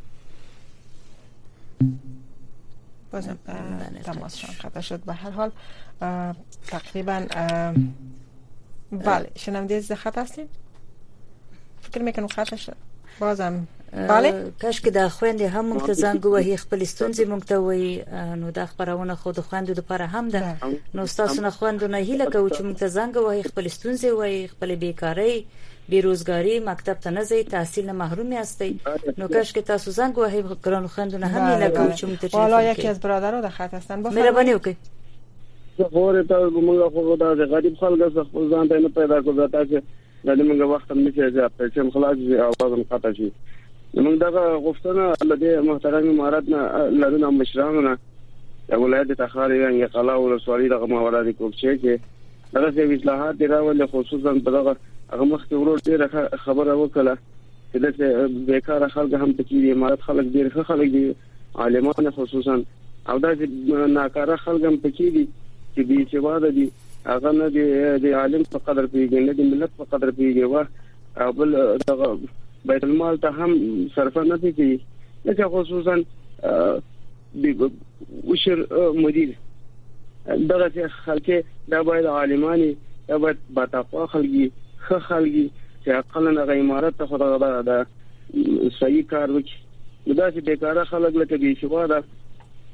بازم تماسشان قطع شد. به هر حال تقریبا بله شنونده از خط هستین فکر میکنم خط شد بازم بله کاش که د خويندې هم مونږ ته زنګ وهي خپل ستونزې مونږ ته وایي نو د خبرونه خود خويندو لپاره هم ده نو تاسو نه خويندو نه هیله کوو چې مونږ ته زنګ وهي خپل ستونزې وایي خپل بیکاری بیروزګاری مکتب ته نه ځي تحصیل نه محروم یاستئ نو کاش که تاسو زنګ وهي ګرانو خويندو نه هم هیله کوو چې مونږ ته والا یکی از برادرها در خط هستن با مهرباني وکړئ. خبره ته موږ خو دا غریب خلک خپل ځان ته نه پیدا کوو چې د موږ وخت هم نشي چې په خلاص شي او اواز قطع شي. موږ دا غوښتنه لدې محترم اماراتنا لرونه مشرانونه د ولایت تخار یا قلا او سوالي دغه ماورادي کوچه کې دغه اصلاحات راول خصوصا په دغه هغه مخکې ورور ډیره خبره وکړه چې د بیکاره خلک هم پکې امارات خلک ډیر خلک دي عالمان خصوصا او دا ناکاره خلک هم پکې دي چې بي سواده دي هغه نه د عالم په قدر پیږي نه د ملت په قدر پیږي او بل دغه بیت المال ته هم صرف نه کوي لکه خصوصا د وشر مدیر دغه خلک دا باید عالمانی دا باید با تقوا خلګي خ خلګي چې عقل نه امارات ته خدای دا صحیح کار وکړي دا چې بیکاره خلک لکه بي شواده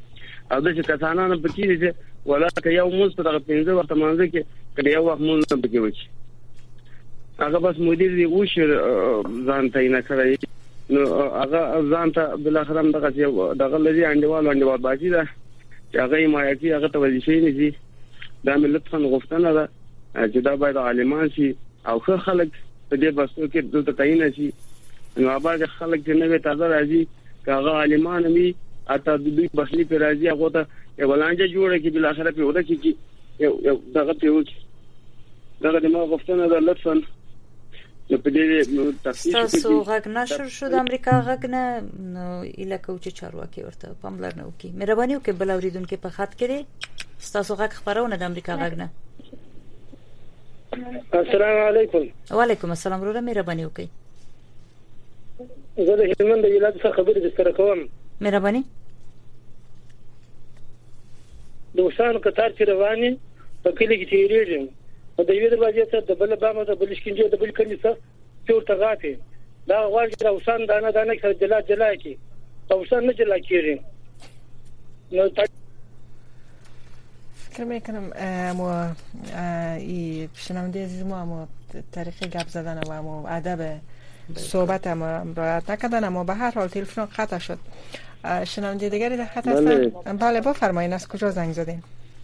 او د کسانانو پکې دي ولکه یو موږ په دغه پنځه وخت مانځي کې کله یو وخت موږ پکې وچی هغه بس مدیر دی او شر ځان ته نه کړی نو هغه ځان ته بل اخر هم دغه دغه لري انډیوال انډیوال باجی دا چې هغه ما یې هغه ته وظیفې نه دي دا ملت خن غوښتنه ده چې دا باید عالمان شي او خو خلک په دې بسو کې د تعین شي نو هغه خلک چې نه تازه راځي کاغه عالمان می اته د دوی بسلی پر راځي هغه ته یو ولانجه جوړه کې بل اخر په ودا کې یو دغه په وکی دغه د ما غوښتنه ده لطفا نو په دې تفصیل کې تاسو غږ نشر شو د امریکا غږ نه نو الکه چې چارواکي ورته پاملرنه وکي مهرباني وکړئ بل اوریدونکو په خط کې تاسو غږ خبرونه د امریکا غږ نه السلام علیکم وعلیکم السلام وروره مهرباني وکړئ زه د هلمند ولایت څخه خبرې د سره کوم مهرباني د وسان قطار چې رواني په کلی کې تیریږي او د یوه دروازې ته د بل بامه د بل شکینجه د بل کلی څخه چورته غافي دا غواړي چې وسان دانه دانه کې جلا جلا کې او وسان نه جلا کیږي نو فکر میکنم مو ای شنونده عزیز ما مو طریق گپ زدن و مو ادب صحبت ما رعایت نکردن اما به هر حال تلفن قطع شد. شنونده دیگری در خط هستن؟ بله بفرمایید از کجا زنگ زدین؟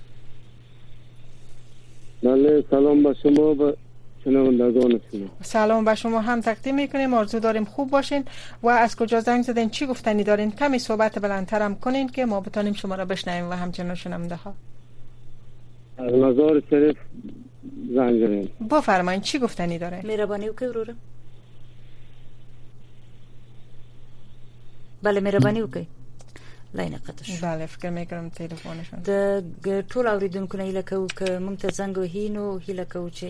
بله سلام به شما و شنوندگان شما. سلام به شما هم تقدیم میکنیم، آرزو داریم خوب باشین. و از کجا زنگ زدین؟ چی گفتنی دارین؟ کمی صحبت بلندتر هم کنین که ما بتونیم شما را بشنویم و همچنان شنونده ها. از مزار شریف زنگ زدین. بفرمایید چی گفتنی داره؟ مهربانی وکړئ وروره. بله مهرباني وکړئ. لاین قطع شو. بله فکر میکنم تلفنشون. د ټول اوریدونکو نه لکه که مونږ ته زنګ وهي نو هیله کوو چې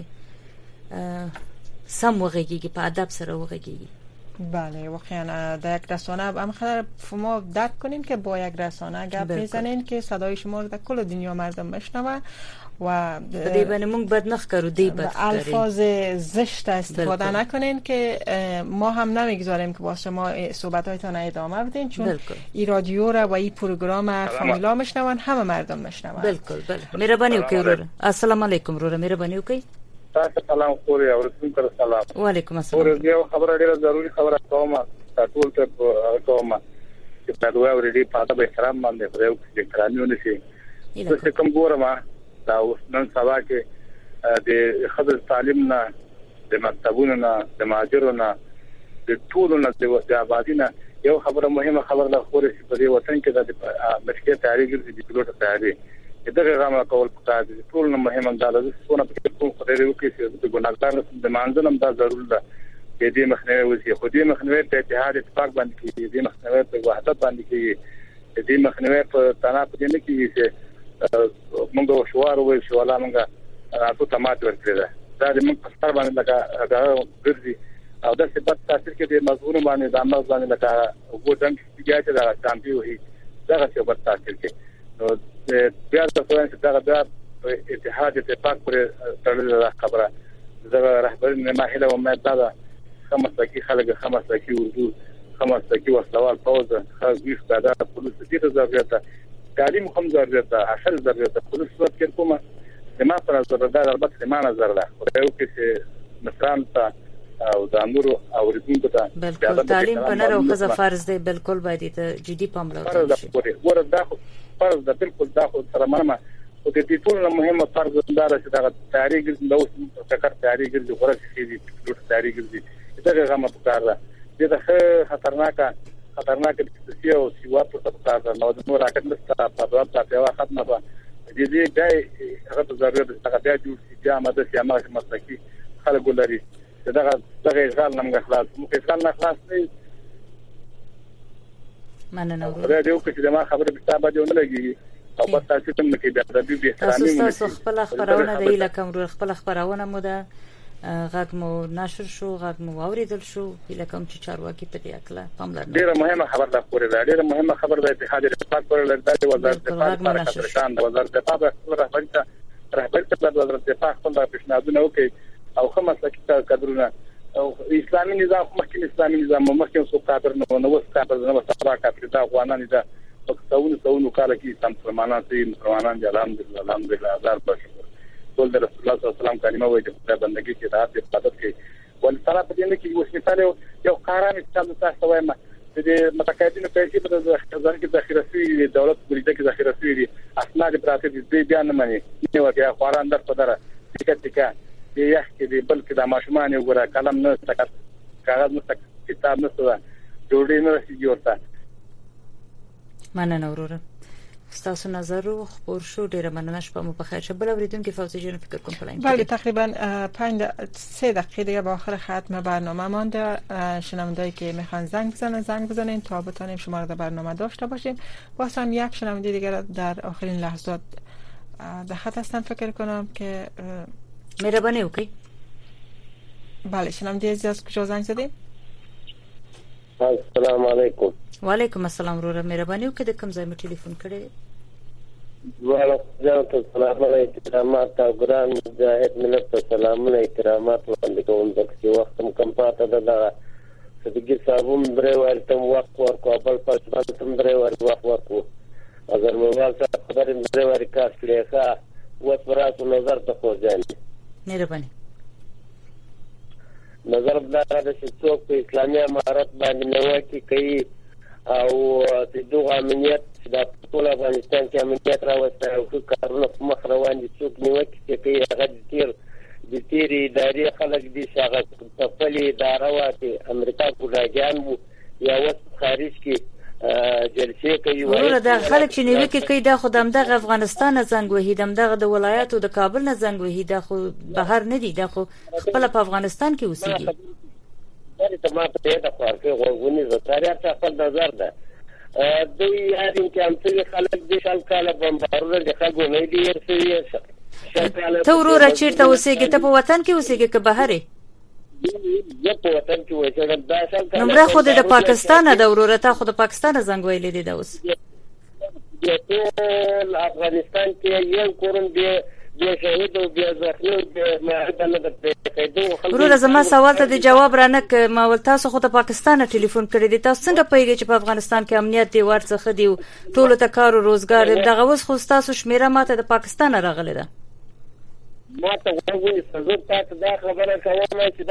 سم وغږیږي، په ادب سره وغږیږي. بله واقعا در یک رسانه هم خبر شما درک کنین که با یک رسانه گپ میزنین که صدای شما رو در کل دنیا مردم بشنوه و دی باندې مونږ بد نه ښکارو، دی بد ښکاري. الفاظ زشت استفاده بلکل. نکنین که ما هم نمیگذاریم که با شما صحبت‌هایتان ادامه بدین، چون بلکل. این رادیو را و این پروگرام فامیلا میشنون، همه مردم میشنون. بالکل بله مهرباني وکړئ وروره. السلام علیکم وروره مهرباني وکړئ. تاسو سلام خوري او رسول الله سلام. وعلیکم السلام. ورته یو خبره ډیره ضروری خبره کوم ټول ته کوم چې په دوه ورډي پاته به احترام باندې خو چې کرانیونه شي څه کوم ګورم دا نن سبا کې د خبر تعلیم نه د مکتبونو نه د ماجرونو نه د ټولو نه د آبادینه یو خبره مهمه خبره ده خو په دې وطن کې د مشکل تاریخ د پیلوټ تاریخ دغه غما کول پکار دي. ټول نه مهمه ده د څونه په کوم خبرې وکړي چې د ګناګار د مانځنم دا ضروري ده چې دې مخنیوي وشي. خو دې مخنیوي په اتحاد اتفاق باندې کې دې مخنیوي په وحدت باندې کې دې مخنیوي په تناپ دې نه کې چې موږ شوار وې شو ولا موږ تاسو ته مات ورکړه ده دا دې موږ په ستر باندې لګا ګرځي او د سبب تاثیر کې د مزغون باندې د امر باندې لګا وګ دنګ چې دا شانتي وي دا څه په تاثیر کې نو بیا د فرانس دغه د اتحاد اتفاق پر تړلې خبره دغه رهبري نه ماهله او مې دا خمسه کې خلک خمسه کې اردو خمسه کې وسوال پوز خاص دا پولیس دې ضرورت تعلیم هم ضرورت ده، اصل ضرورت ده. پولیس وخت کې کومه د ما پر ضرورت ده، البته ما نظر ده خو یو کې مثلا ته او د امور او ریډینګ ته بالکل تعلیم په نر او خزه فرض دی، بالکل باید ته جدي پاملرنه وشي. ورته دا فرض ده بالکل دا خو سره منمه او د دې ټول مهمه فرض ده چې دا تاریخ د اوس فکر تاریخ د غوړه شي د ټول تاریخ دي دا غما په کار ده. دا خطرناکه خطرناک دي او سیوا په تاسو ته نو د نور راکټ نستا په دوا ته یو ختمه ده دي دي دای هغه ضرورت ده هغه د چې عامه سیامه مسلکی خلک لري دا دغه ځان نمګ خلاص مو کې ځان نه خلاص نه مننه دا یو چې ما خبره به تاسو باندې نه لګي او په تاسو ته مې د ادبي به احترامي تاسو خپل خبرونه د الکم رو خپل خبرونه مو ده غږ مو نشر شو، غږ مو اوریدل شو، الکم چې چارواکي په دې اکله پاملرنه ډیره مهمه خبر ده پورې ده ډیره مهمه خبر ده اتحاد اتفاق پر لږه وزارت دفاع سره شان د وزارت دفاع په رهبري ته رهبري ته د وزارت دفاع خپل پیشنهادونه وکړي او خمسه کې کډرونه او اسلامي نظام مخکې اسلامي نظام مخکې څو کادر نه نو وس کادر نه وس سبا کادر دا افغانان دي سونو سونو کال کې سم مسلمانان سي مسلمانان دي الحمدلله الحمدلله هزار بشکر ټول د رسول الله صلی الله علیه وسلم کلمه وایي د بندګۍ کې اطاعت عبادت کوي ول سره په دې کې اوس مثال یو قرار مثال تاسو وایم د متقاعدینو پیسې په ځان کې ذخیره شوی دولت بریده کې ذخیره شوی دي اسناد پراته دي بیان نه مانی نو ورته خواران در په دره ټیکټ ټیکا دی یخ کې دی بلکې د ماشومان وګړه قلم نه تک کاغذ نه تک کتاب نه څه جوړې نه شي ورته مننه وروره ستاسو نظر رو خبر شو ډیره مننه شپه مو بخیر شه بل اوریدونکو فوزی جان فکر کنم پلاین بله تقریبا پنج سه دقیقه دیگه به آخر ختم برنامه مانده شنوندهایی که میخوان زنگ بزنن زنگ بزنین تا بتونیم شما رو در برنامه داشته باشیم باز هم یک شنونده دیگه در آخرین لحظات در خط هستن فکر کنم که مهربانی اوکی بله شنونده عزیز از کجا زنگ زدیم السلام علیکم وعلیکم السلام وروره مهرباني وکړئ کوم ځای مې ټلیفون کړی وعلیکم السلام علیکم احترامات او ګران مجاهد ملت ته سلامونه احترامات وړاندې کوم چې وخت هم کم پاته ده دا صدیقي صاحبوم درې ورته وخت ورکو بل پس باندې هم درې ور وخت ورکو اگر موږ څه خبرې درې ور کار کړی ښه اوس براتو نظر ته خو ځان مهرباني نظر دا چې څوک په اسلامي امارت باندې نوکي کوي او د دوه امنیت د ټول افغانستان کې امنیت راوسته او کارونه په مخ روان دي څوک نیوکي کوي هغه د تیر د تیر ادارې خلک دي چې هغه په خپل اداره واته امریکا ګوډاګیان وو یا وس خارج کې جلسې کوي ورور دا خلک چې نیوکي کوي دا خدام د افغانستان زنګ وهي دغه د ولایتو د کابل نه زنګ وهي دا خو بهر نه دي دا خو خپل په افغانستان کې اوسېږي ته ما ته دا فرق غوونی زتاریا څه خپل نظر ده دوی هرین کې امثله خلک دي شال کاله بمبارونه د خلکو نه دي ورسوي ته ورور چیرته اوسېږي ته په وطن کې اوسېږي که بهر یې په وطن کې اوسېږم دا شال کاله نمبر خو د پاکستان د ورور ته خو د پاکستان زنګ ویلې دي دا اوس ټول افغانستان کې یو کورن دی بیا شهید او بیا زخمی بیا معدنه د پیښېدو ورور زما سوال ته د جواب رانه ک ما ول تاسو خو ته پاکستان ټلیفون کړی دی تاسو څنګه پیږئ چې په افغانستان کې امنیت دی ورڅخه دی ټول ته کار او روزګار دغه اوس خو تاسو شمیره ماته د پاکستان راغله ده ما ته وایي چې تاسو دا خبره کوله چې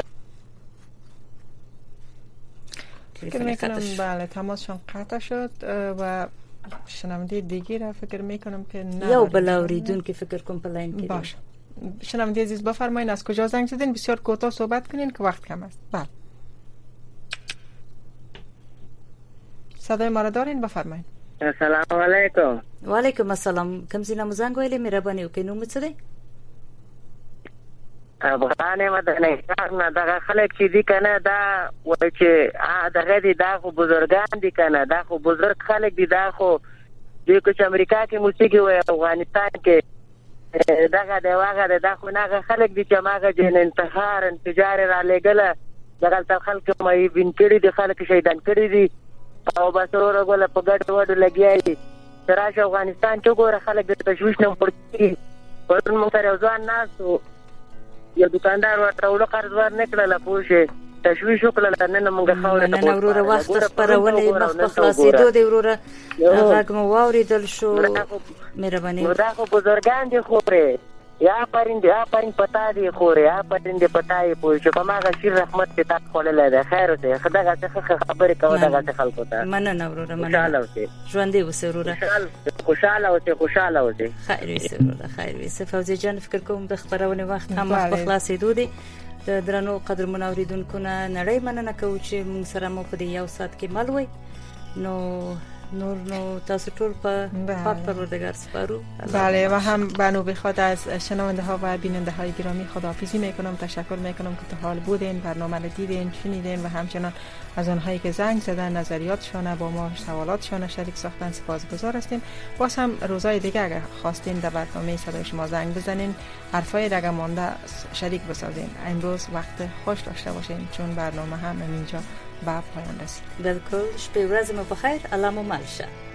فکر میکنم بله تماسشون قطع شد و شنونده دیگه را فکر میکنم که نه یا بلاوریدون که فکر کنم پلاین که باشه شنونده عزیز بفرمایید از کجا زنگ زدین بسیار کوتاه صحبت کنین که وقت کم است بله صدای ما را دارین بفرمایید السلام علیکم و علیکم السلام کم زینا مزنگ ویلی مهربانی وکړئ نوم څه دی افغان مدني نه دغه خلک چې دي کنه دا وایي چې دغه دي دا خو بزرګان دي کنه دا خو بزرګ خلک دي دا خو د کوم امریکا کې موسیقي وي افغانستان کې دغه دی واغه دا خو نه خلک دي چې ماغه جن انتحار انفجار را لګله دغه تل خلک مې بین کړي دي خلک شهیدان کړي دي او بس ورو غل په ګډ وډ لګیایي تراشه افغانستان کې ګوره خلک د تشویش نه پړتي پرون موږ سره ځوان ناسو یو دکاندار ورته ول قرض ور نکړل پوښه تشویش وکړل نن موږ خاورې ته وروره وخت خبرونه مخ خلاصېدو دی وروره هغه مو واوریدل شو مهرباني دا خو بزرګان دي خوري یا پرین دی یا پرین پتا دی خوري یا پرین دی پتاي پوښه په ماغه شیر رحمت ته تاسو خلل ده خیر اوسه خدای څخه خبرې کوي دغه خلکو ته مننه وروره مننه ژوندې اوسه وروره خوشاله اوسه خوشاله اوسه خیر اوسه وروره خیر اوسه فوزي جان فکر کوم د خبرونه وخت هم مخ خلاصېدو دی د درنو قدر منوریدونکو نه نړۍ مننه کوم چې موږ سره مو په یو ساعت کې مل وای نو نور نو تاسو ټول په پاک پروردگار سپارو بله و هم بنو بخواد از شنونده ها و بیننده های گرامی خداحافظی میکنم تشکر میکنم که تا حال بودین برنامه رو دیدین شنیدین و همچنان از آنهایی که زنگ زدن نظریاتشون با ما سوالاتشون شریک ساختن سپاسگزار هستیم باز هم روزهای دیگه اگر خواستین در برنامه صدای شما زنگ بزنین حرفای دیگه مانده شریک بسازین امروز وقت خوش داشته باشین چون برنامه هم اینجا به پایان رسید بالکل شپه ورځ مو بخیر الله مو مل شه